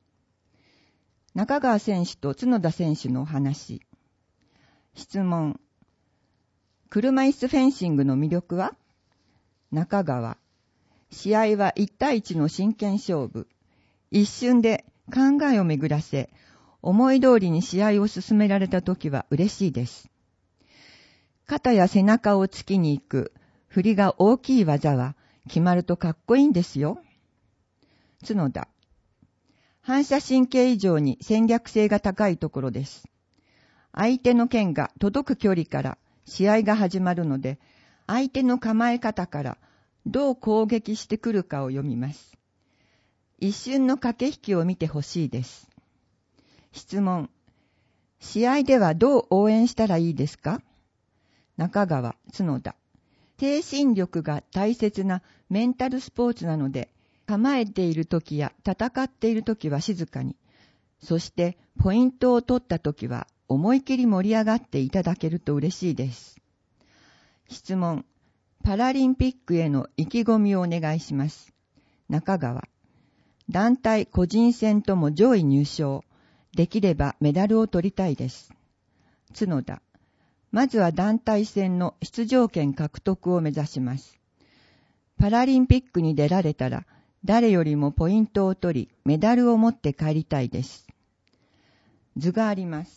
中川選手と角田選手のお話。質問。車椅子フェンシングの魅力は？中川。試合はいち対いちの真剣勝負。一瞬で考えを巡らせ、思い通りに試合を進められたときは嬉しいです。肩や背中を突きに行く振りが大きい技は決まるとかっこいいんですよ。角田。反射神経以上に戦略性が高いところです。相手の剣が届く距離から試合が始まるので、相手の構え方からどう攻撃してくるかを読みます。一瞬の駆け引きを見てほしいです。質問。試合ではどう応援したらいいですか？中川、角田。精神力が大切なメンタルスポーツなので、構えているときや戦っているときは静かに、そしてポイントを取ったときは思い切り盛り上がっていただけると嬉しいです。質問。パラリンピックへの意気込みをお願いします。中川。団体個人戦とも上位入賞。できればメダルを取りたいです。角田。まずは団体戦の出場権獲得を目指します。パラリンピックに出られたら、誰よりもポイントを取り、メダルを持って帰りたいです。図があります。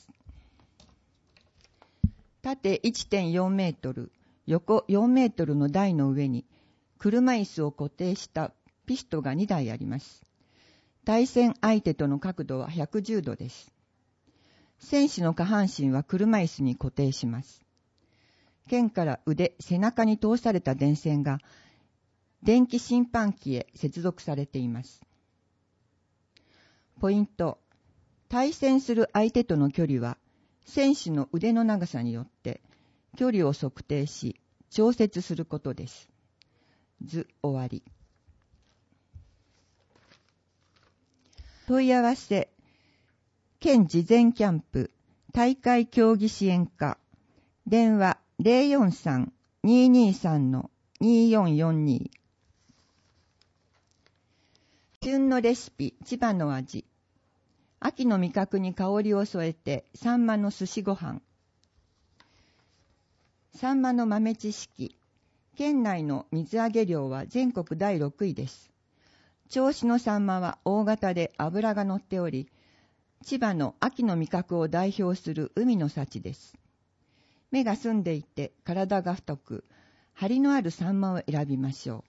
縦 いってんよん メートル、横よんメートルの台の上に、車椅子を固定したピストがにだいあります。対戦相手との角度はひゃくじゅうどです。選手の下半身は車椅子に固定します。剣から腕、背中に通された電線が電気審判機へ接続されています。ポイント。対戦する相手との距離は選手の腕の長さによって距離を測定し調節することです。図終わり。問い合わせ。県事前キャンプ大会競技支援課電話 ゼロよんさん にーにーさん にーよんよんに。旬のレシピ千葉の味。秋の味覚に香りを添えてサンマの寿司ご飯。サンマの豆知識。県内の水揚げ量は全国だいろくいです。銚子のサンマは大型で脂が乗っており、千葉の秋の味覚を代表する海の幸です。目が澄んでいて体が太く、張りのあるサンマを選びましょう。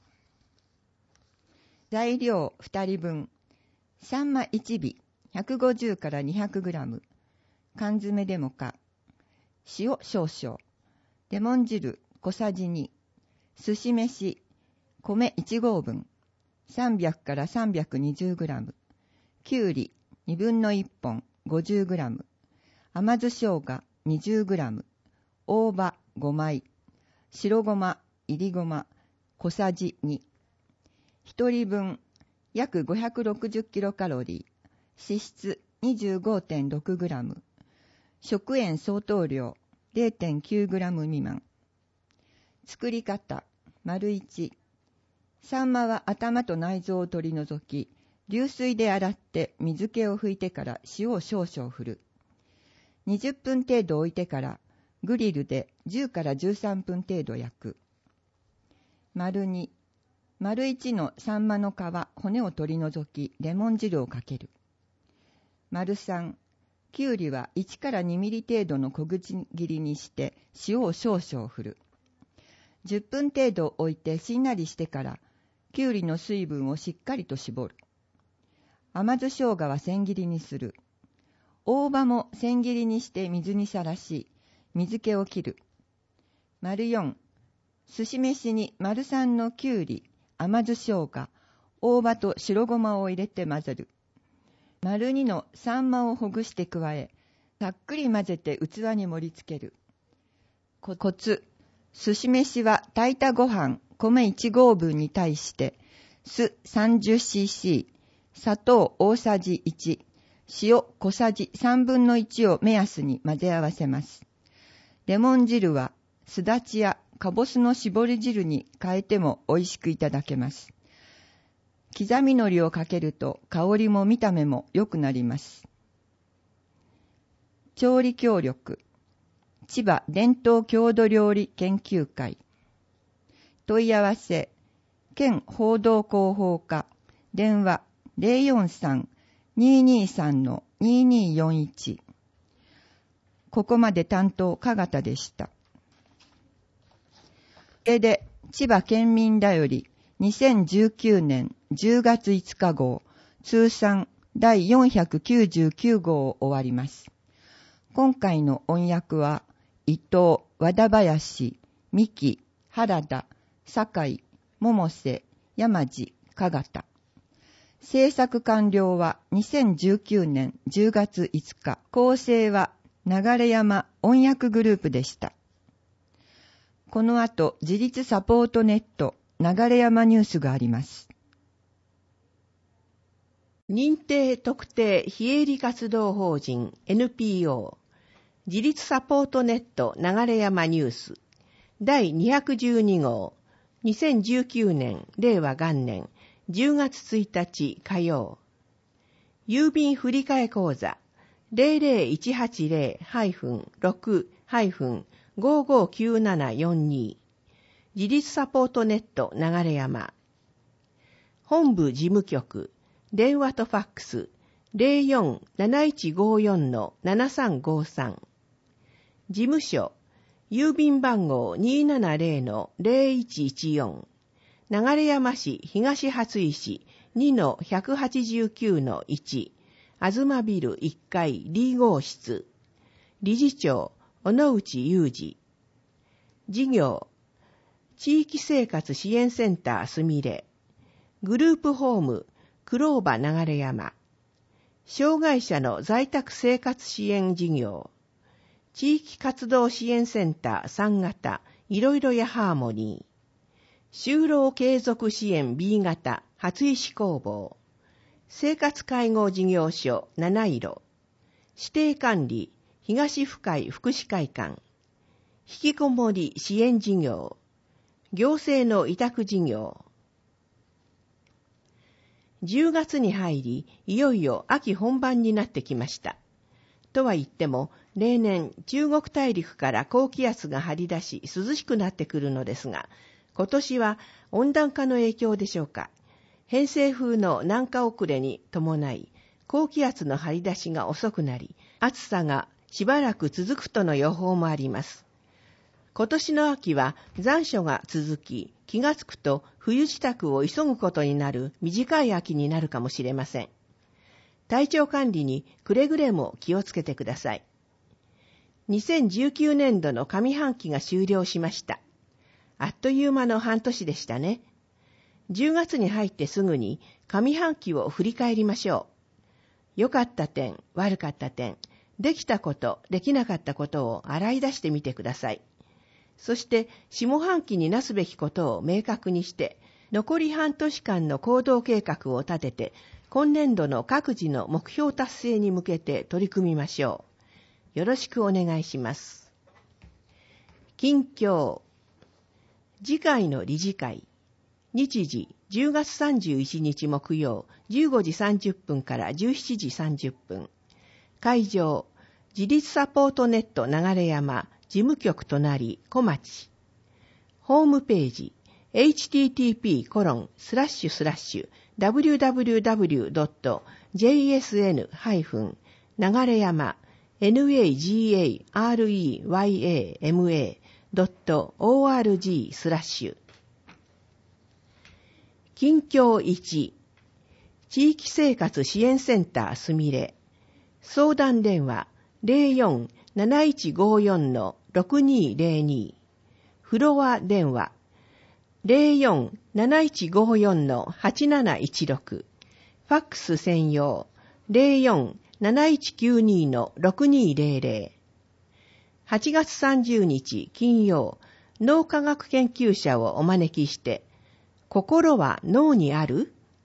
材料ふたりぶん。サンマいちび、ひゃくごじゅうからにひゃくグラム。缶詰でもか。塩少々。レモン汁小さじに。寿司飯、米いちごうぶん。さんびゃくからさんびゃくにじゅうグラム。きゅうりにぶんのいっぽん、ごじゅうグラム。甘酢生姜にじゅうグラム。大葉ごまい。白ごま、いりごま、小さじに。ひとりぶん、約ごひゃくろくじゅうキロカロリー。脂質 にじゅうごてんろくグラム。食塩相当量 れいてんきゅうグラム未満。作り方、丸いち。サンマは頭と内臓を取り除き、流水で洗って水気を拭いてから塩を少々振る。にじゅっぷん程度置いてからグリルでじゅうからじゅうさんぷん程度焼く。丸に、丸いちのサンマの皮、骨を取り除きレモン汁をかける。丸さん、きゅうりはいちからにミリ程度の小口切りにして塩を少々振る。じゅっぷん程度置いてしんなりしてからきゅうりの水分をしっかりと絞る。甘酢生姜は千切りにする。大葉も千切りにして水にさらし、水気を切る。丸よん、寿司飯に丸さんのきゅうり、甘酢生姜、大葉と白ごまを入れて混ぜる。丸にのサンマをほぐして加え、たっくり混ぜて器に盛り付ける。コツ。寿司飯は炊いたご飯、米いちごうぶんに対して、酢 さんじゅっシーシー、 砂糖大さじいち、塩小さじさんぶんのいちを目安に混ぜ合わせます。レモン汁はすだちやかぼすの絞り汁に変えても美味しくいただけます。刻み海苔をかけると香りも見た目も良くなります。調理協力、千葉伝統郷土料理研究会。問い合わせ、県報道広報課、電話 ゼロよんさん にーにーさん にーにーよんいち。ここまで担当、かがたでした。これで、千葉県民だよりにせんじゅうきゅうねんじゅうがついつか号、通算だいよんひゃくきゅうじゅうきゅう号を終わります。今回の音訳は、伊藤、和田林、三木、原田、酒井、百瀬、山地、かがた。制作完了はにせんじゅうきゅうねんじゅうがついつか。構成は流山音訳グループでした。この後、自立サポートネット流山ニュースがあります。 認定特定非営利活動法人 エヌピーオー 自立サポートネット流山ニュースだいにひゃくじゅうに号にせんじゅうきゅうねん令和元年じゅうがつついたち火曜。郵便振替口座 ゼロゼロいちはちゼロ ろく ごごきゅうななよんに 自立サポートネット流山。本部事務局電話とファックス ゼロよん なないちごよん ななさんごさん。事務所郵便番号 にーななゼロ ゼロいちいちよん。流山市東初石 にのひゃくはちじゅうきゅうのいち。東ビルいっかい D 号室。理事長小野内裕二。事業地域生活支援センターすみれ。グループホーム黒場流山。障害者の在宅生活支援事業。地域活動支援センターさん型いろいろやハーモニー。就労継続支援 ビー 型初石工房。生活介護事業所七色。指定管理東深井福祉会館。引きこもり支援事業。行政の委託事業。じゅうがつに入り、いよいよ秋本番になってきました。とは言っても、例年中国大陸から高気圧が張り出し涼しくなってくるのですが、今年は温暖化の影響でしょうか。偏西風の南下遅れに伴い、高気圧の張り出しが遅くなり、暑さがしばらく続くとの予報もあります。今年の秋は残暑が続き、気がつくと冬支度を急ぐことになる短い秋になるかもしれません。体調管理にくれぐれも気をつけてください。にせんじゅうきゅうねんどの上半期が終了しました。あっという間の半年でしたね。じゅうがつに入ってすぐに上半期を振り返りましょう。良かった点、悪かった点、できたこと、できなかったことを洗い出してみてください。そして下半期になすべきことを明確にして、残り半年間の行動計画を立てて、今年度の各自の目標達成に向けて取り組みましょう。よろしくお願いします。近況。次回の理事会。日時じゅうがつさんじゅういちにち木曜じゅうごじさんじゅっぷんからじゅうしちじさんじゅっぷん。会場、自立サポートネット流山事務局隣小町。ホームページ、エイチティーティーピーコロンスラッシュスラッシュダブリューダブリューダブリュードットジェイエスエヌハイフン流山 ネガレヤマ ドットオーアールジー スラッシュ。近況いち、地域生活支援センターすみれ。相談電話 ゼロよん なないちごよん ろくにゼロに。フロア電話 ゼロよん なないちごよん はちなないちろく。ファックス専用 ゼロよん なないちきゅうに ろくにゼロゼロ。はちがつさんじゅうにち金曜、脳科学研究者をお招きして、心は脳にある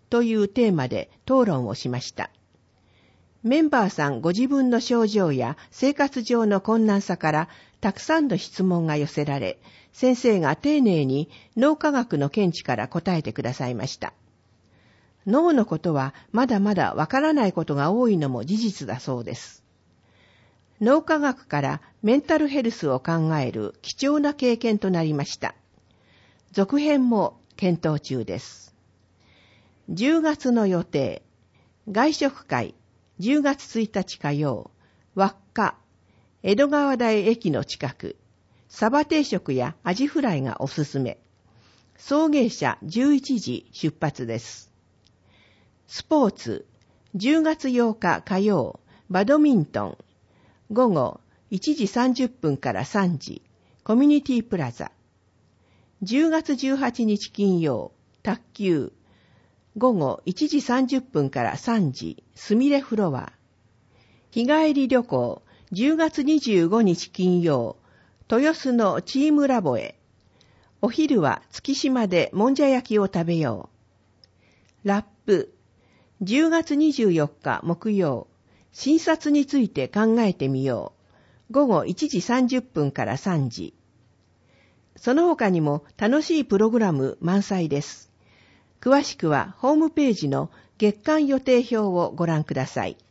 というテーマで討論をしました。メンバーさんご自分の症状や生活上の困難さからたくさんの質問が寄せられ、先生が丁寧に脳科学の見地から答えてくださいました。脳のことはまだまだわからないことが多いのも事実だそうです。脳科学からメンタルヘルスを考える貴重な経験となりました。続編も検討中です。じゅうがつの予定、外食会、じゅうがつついたち火曜、輪っか、江戸川台駅の近く、サバ定食やアジフライがおすすめ。送迎車じゅういちじ出発です。スポーツ、じゅうがつようか火曜、バドミントン、午後いちじさんじゅっぷんからさんじ、コミュニティプラザ。じゅうがつじゅうはちにち金曜、卓球、午後いちじさんじゅっぷんからさんじ、すみれフロア。日帰り旅行、じゅうがつにじゅうごにち金曜、豊洲のチームラボへ。お昼は月島でもんじゃ焼きを食べよう。ラップ、じゅうがつにじゅうよっか木曜、診察について考えてみよう。午後いちじさんじゅっぷんからさんじ。その他にも楽しいプログラム満載です。詳しくはホームページの月間予定表をご覧ください。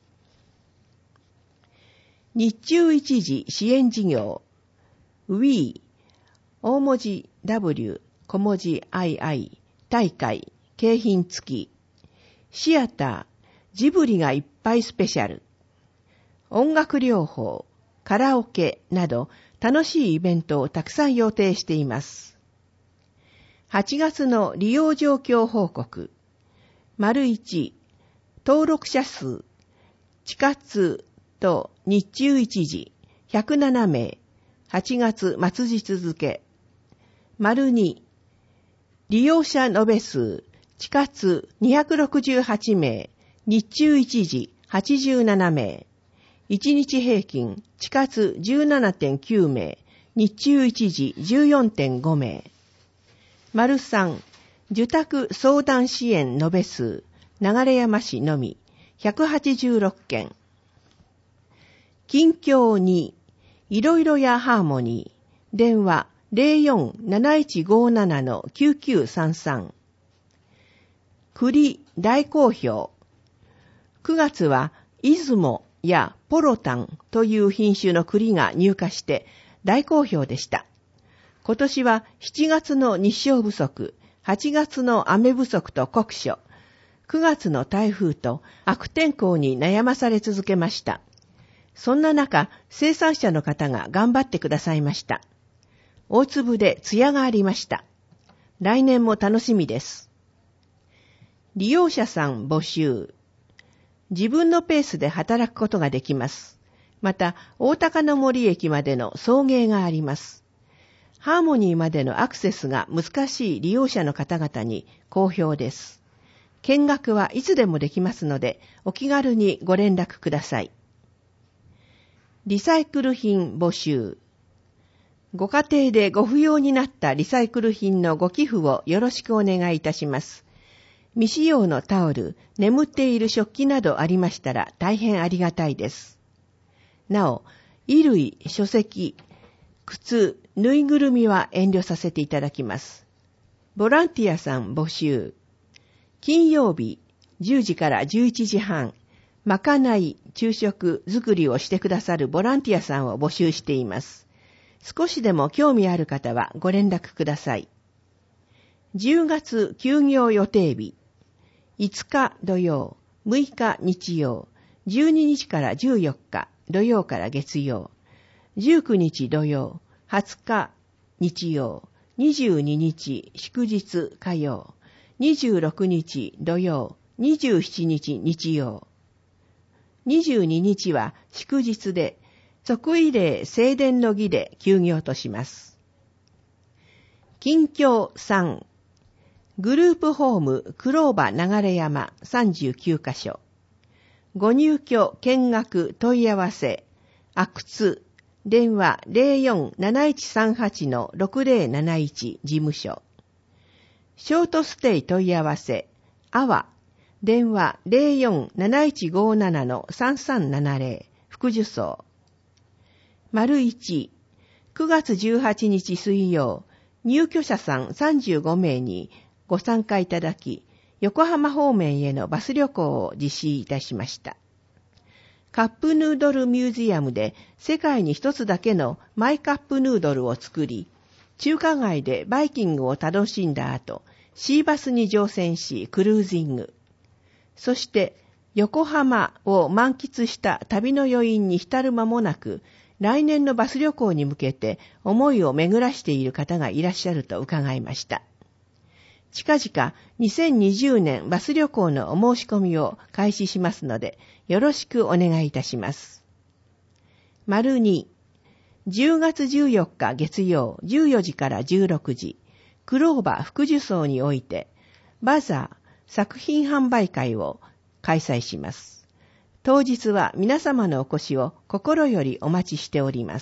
日中一時支援事業 ウィー 大文字 ダブリュー 小文字 アイアイ 大会景品付きシアタージブリがいっぱいスペシャル音楽療法カラオケなど楽しいイベントをたくさん予定しています。はちがつの利用状況報告。丸いち、登録者数、地下通と日中一時ひゃくななめい、はちがつ末日付。丸に、利用者延べ数、地下通にひゃくろくじゅうはちめい、日中一時はちじゅうななめい、いちにち平均、地下通 じゅうななてんきゅうめい、日中一時 じゅうよんてんごめい。丸さん、受託相談支援延べ数、流山市のみ、ひゃくはちじゅうろっけん。近況に、いろいろやハーモニー、電話 ゼロよん なないちごなな きゅうきゅうさんさん。栗大好評。くがつは、出雲やポロタンという品種の栗が入荷して大好評でした。今年はしちがつの日照不足、はちがつの雨不足と酷暑、くがつの台風と悪天候に悩まされ続けました。そんな中、生産者の方が頑張ってくださいました。大粒で艶がありました。来年も楽しみです。利用者さん募集。自分のペースで働くことができます。また、大高の森駅までの送迎があります。ハーモニーまでのアクセスが難しい利用者の方々に好評です。見学はいつでもできますので、お気軽にご連絡ください。リサイクル品募集。ご家庭でご不要になったリサイクル品のご寄付をよろしくお願いいたします。未使用のタオル、眠っている食器などありましたら大変ありがたいです。なお、衣類、書籍、靴、ぬいぐるみは遠慮させていただきます。ボランティアさん募集。金曜日じゅうじからじゅういちじはん、まかない昼食作りをしてくださるボランティアさんを募集しています。少しでも興味ある方はご連絡ください。じゅうがつ休業予定日。いつか土曜、むいか日曜、じゅうににちからじゅうよっか土曜から月曜、じゅうくにち土曜、はつか日曜、にじゅうににち祝日火曜、にじゅうろくにち土曜、にじゅうしちにち日曜。にじゅうににちは祝日で、即位礼正殿の儀で休業とします。近況さん。グループホーム黒羽流山さんじゅうきゅうかしょ。ご入居見学問い合わせ、阿久津、電話 ゼロよん なないちさんはち ろくゼロなないち 事務所。ショートステイ問い合わせ、阿波、 電話 ゼロよん ななーいちごーなな さんさんななゼロ 副受層。丸いち、くがつじゅうはちにち水曜、入居者さんさんじゅうごめいにご参加いただき、横浜方面へのバス旅行を実施いたしました。カップヌードルミュージアムで世界に一つだけのマイカップヌードルを作り、中華街でバイキングを楽しんだ後、シーバスに乗船しクルージング。そして横浜を満喫した旅の余韻に浸る間もなく、来年のバス旅行に向けて思いを巡らしている方がいらっしゃると伺いました。近々にせんにじゅうねんバス旅行のお申し込みを開始しますので、よろしくお願いいたします。丸に、じゅうがつじゅうよっか月曜じゅうよじからじゅうろくじ、クローバー副受層において、バザー作品販売会を開催します。当日は皆様のお越しを心よりお待ちしております。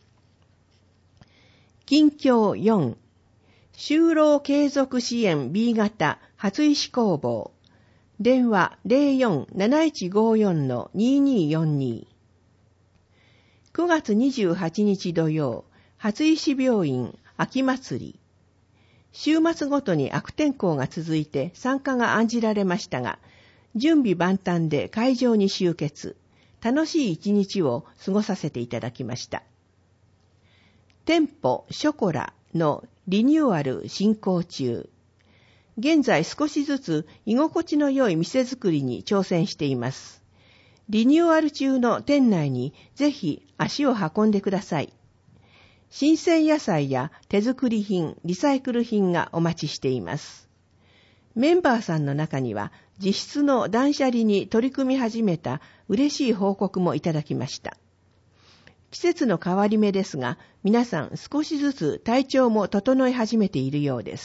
近況よん、就労継続支援 ビー 型初石工房。電話 ゼロよん ななーいちごーよん にーにーよんにー。くがつにじゅうはちにち土曜、初石病院秋祭り。週末ごとに悪天候が続いて参加が案じられましたが、準備万端で会場に集結、楽しい一日を過ごさせていただきました。店舗ショコラのリニューアル進行中。現在少しずつ居心地の良い店作りに挑戦しています。リニューアル中の店内にぜひ足を運んでください。新鮮野菜や手作り品、リサイクル品がお待ちしています。メンバーさんの中には実質の断捨離に取り組み始めた嬉しい報告もいただきました。季節の変わり目ですが、皆さん少しずつ体調も整い始めているようです。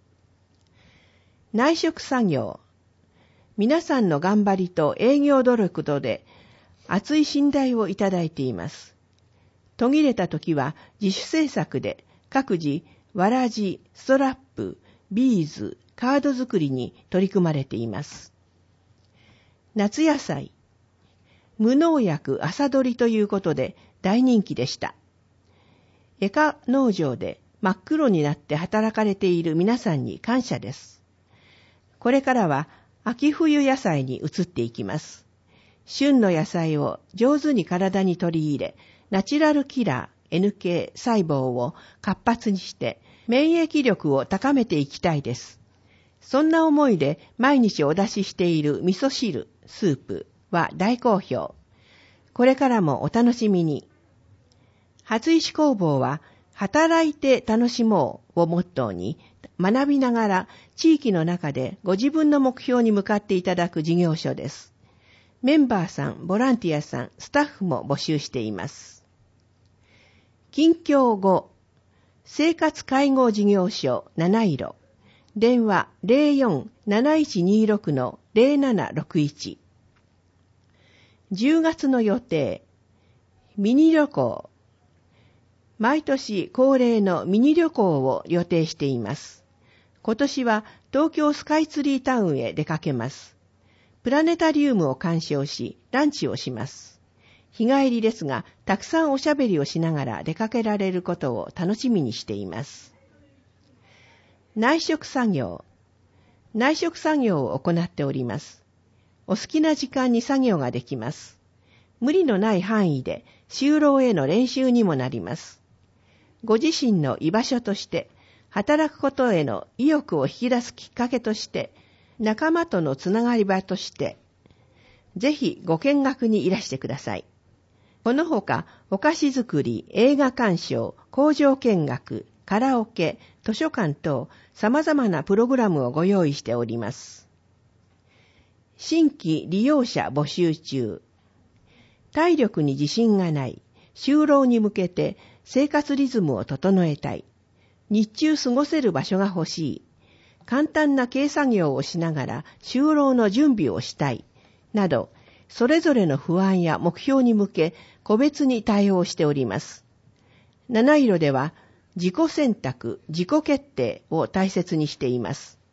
内職作業。皆さんの頑張りと営業努力とで厚い信頼をいただいています。途切れた時は自主制作で各自わらじ、ストラップ、ビーズ、カード作りに取り組まれています。夏野菜。無農薬朝採りということで大人気でした。エカ農場で真っ黒になって働かれている皆さんに感謝です。これからは秋冬野菜に移っていきます。旬の野菜を上手に体に取り入れ、ナチュラルキラー エヌケー 細胞を活発にして免疫力を高めていきたいです。そんな思いで毎日お出ししている味噌汁、スープは大好評。これからもお楽しみに。初石工房は働いて楽しもうをモットーに学びながら地域の中でご自分の目標に向かっていただく事業所です。メンバーさん、ボランティアさん、スタッフも募集しています。近況ご、生活介護事業所七色。電話 ゼロよん なないちにろく ゼロななろくいち。じゅうがつの予定。ミニ旅行。毎年恒例のミニ旅行を予定しています。今年は東京スカイツリータウンへ出かけます。プラネタリウムを鑑賞し、ランチをします。日帰りですが、たくさんおしゃべりをしながら出かけられることを楽しみにしています。内職作業。内職作業を行っております。お好きな時間に作業ができます。無理のない範囲で就労への練習にもなります。ご自身の居場所として、働くことへの意欲を引き出すきっかけとして、仲間とのつながり場として、ぜひご見学にいらしてください。このほか、お菓子作り、映画鑑賞、工場見学、カラオケ、図書館等、様々なプログラムをご用意しております。新規利用者募集中。体力に自信がない、就労に向けて生活リズムを整えたい、日中過ごせる場所が欲しい、簡単な軽作業をしながら就労の準備をしたい、など、それぞれの不安や目標に向け、個別に対応しております。七色では、自己選択、自己決定を大切にしています。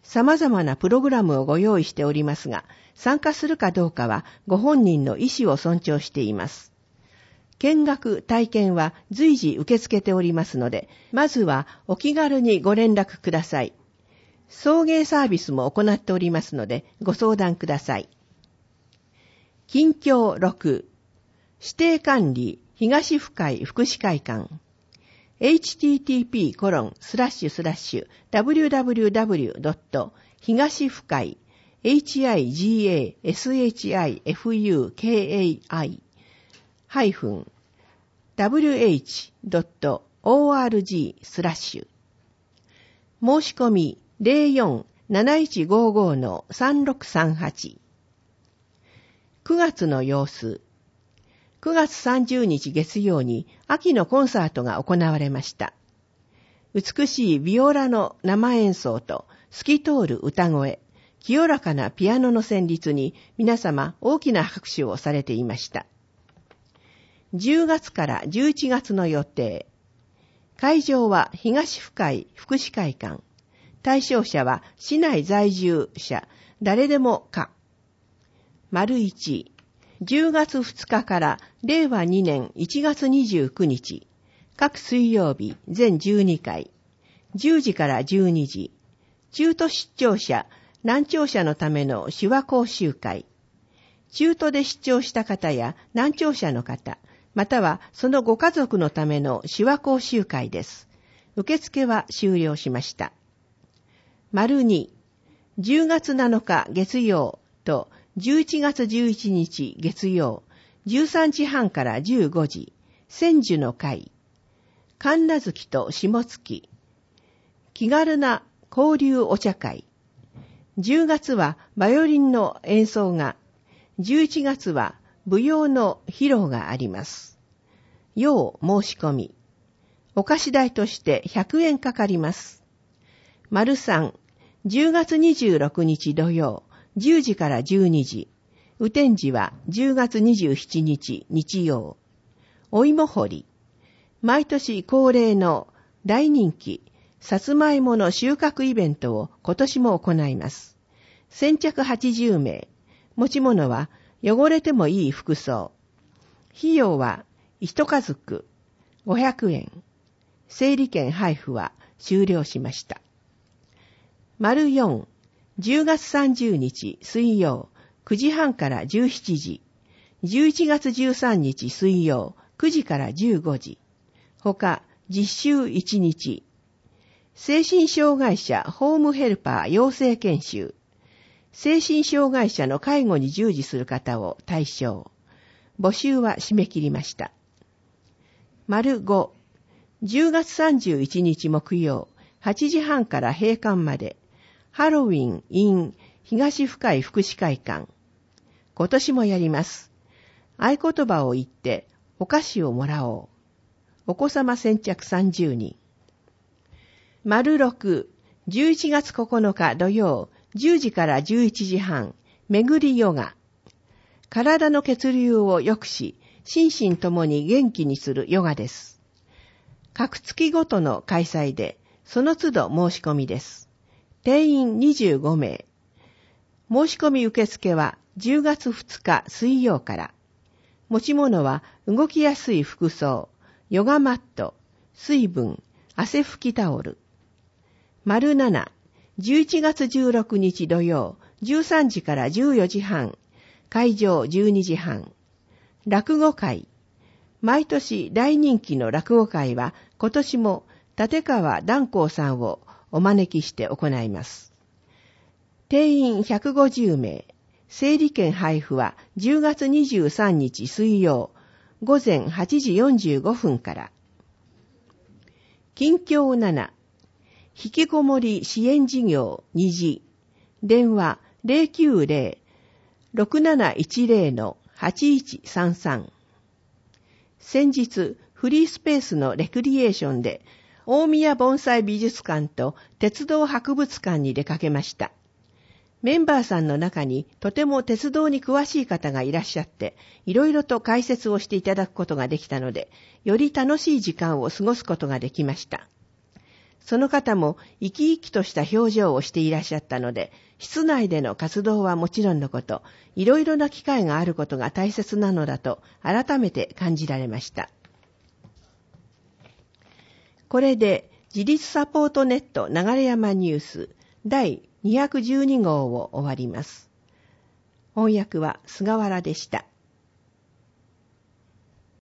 様々なプログラムをご用意しておりますが、参加するかどうかはご本人の意思を尊重しています。見学、体験は随時受け付けておりますので、まずはお気軽にご連絡ください。送迎サービスも行っておりますので、ご相談ください。近況ろく、指定管理東深井福祉会館 エイチティーティーピーコロンスラッシュスラッシュダブリューダブリューダブリュードット東深井 エイチアイジーエーエスエイチアイエフユーケーエーアイ ハイフン ダブリューエイチドットオーアールジー スラッシュ申し込み ゼロよん なないちごご のさんろくさんはち。くがつの様子。くがつさんじゅうにち月曜に秋のコンサートが行われました。美しいビオラの生演奏と透き通る歌声、清らかなピアノの旋律に皆様大きな拍手をされていました。じゅうがつからじゅういちがつの予定。会場は東深井福祉会館。対象者は市内在住者、誰でもか。丸一、じゅうがつふつかかられいわにねんいちがつにじゅうくにち、各水曜日全じゅうにかい、じゅうじからじゅうにじ、中途出張者、難聴者のための手話講習会、中途で出張した方や難聴者の方、またはそのご家族のための手話講習会です。受付は終了しました。丸に、じゅうがつなのか月曜とじゅういちがつじゅういちにち月曜、じゅうさんじはんからじゅうごじ、千樹の会、神無月と下月、気軽な交流お茶会、じゅうがつはバイオリンの演奏が、じゅういちがつは舞踊の披露があります。要申し込み。お菓子代としてひゃくえんかかります。丸さん、じゅうがつにじゅうろくにち土曜、じゅうじからじゅうにじ。雨天時はじゅうがつにじゅうしちにち日曜。お芋掘り。毎年恒例の大人気、さつまいもの収穫イベントを今年も行います。先着はちじゅうめい。持ち物は汚れてもいい服装。費用は一家族ごひゃくえん。整理券配布は終了しました。丸よん、じゅうがつさんじゅうにち水曜くじはんからじゅうしちじ。じゅういちがつじゅうさんにち水曜くじからじゅうごじ。他実習いちにち。精神障害者ホームヘルパー養成研修。精神障害者の介護に従事する方を対象。募集は締め切りました。丸ご、じゅうがつさんじゅういちにち木曜、はちじはんから閉館まで、ハロウィン in 東深井福祉会館。今年もやります。合言葉を言ってお菓子をもらおう。お子様先着さんじゅうにん。丸ろく、じゅういちがつここのか土曜、じゅうじからじゅういちじはん、巡りヨガ。体の血流を良くし、心身ともに元気にするヨガです。各月ごとの開催で、その都度申し込みです。定員にじゅうごめい。申し込み受付はじゅうがつふつか水曜から。持ち物は動きやすい服装、ヨガマット、水分、汗拭きタオル。丸なな、じゅういちがつじゅうろくにち土曜、じゅうさんじからじゅうよじはん、会場じゅうにじはん。落語会。毎年大人気の落語会は今年も立川談光さんをお招きして行います。定員ひゃくごじゅうめい。整理券配布はじゅうがつにじゅうさんにち水曜、ごぜんはちじよんじゅうごふんから。近況なな。引きこもり支援事業にじ。電話 ゼロきゅうゼロ ろくなないちゼロ のはちいちさんさん。先日、フリースペースのレクリエーションで、大宮盆栽美術館と鉄道博物館に出かけました。メンバーさんの中にとても鉄道に詳しい方がいらっしゃって、いろいろと解説をしていただくことができたので、より楽しい時間を過ごすことができました。 その方も生き生きとした表情をしていらっしゃったので、室内での活動はもちろんのこと、いろいろな機会があることが大切なのだと改めて感じられました。これで自立サポートネット流山ニュースだいにひゃくじゅうにごうを終わります。翻訳は菅原でした。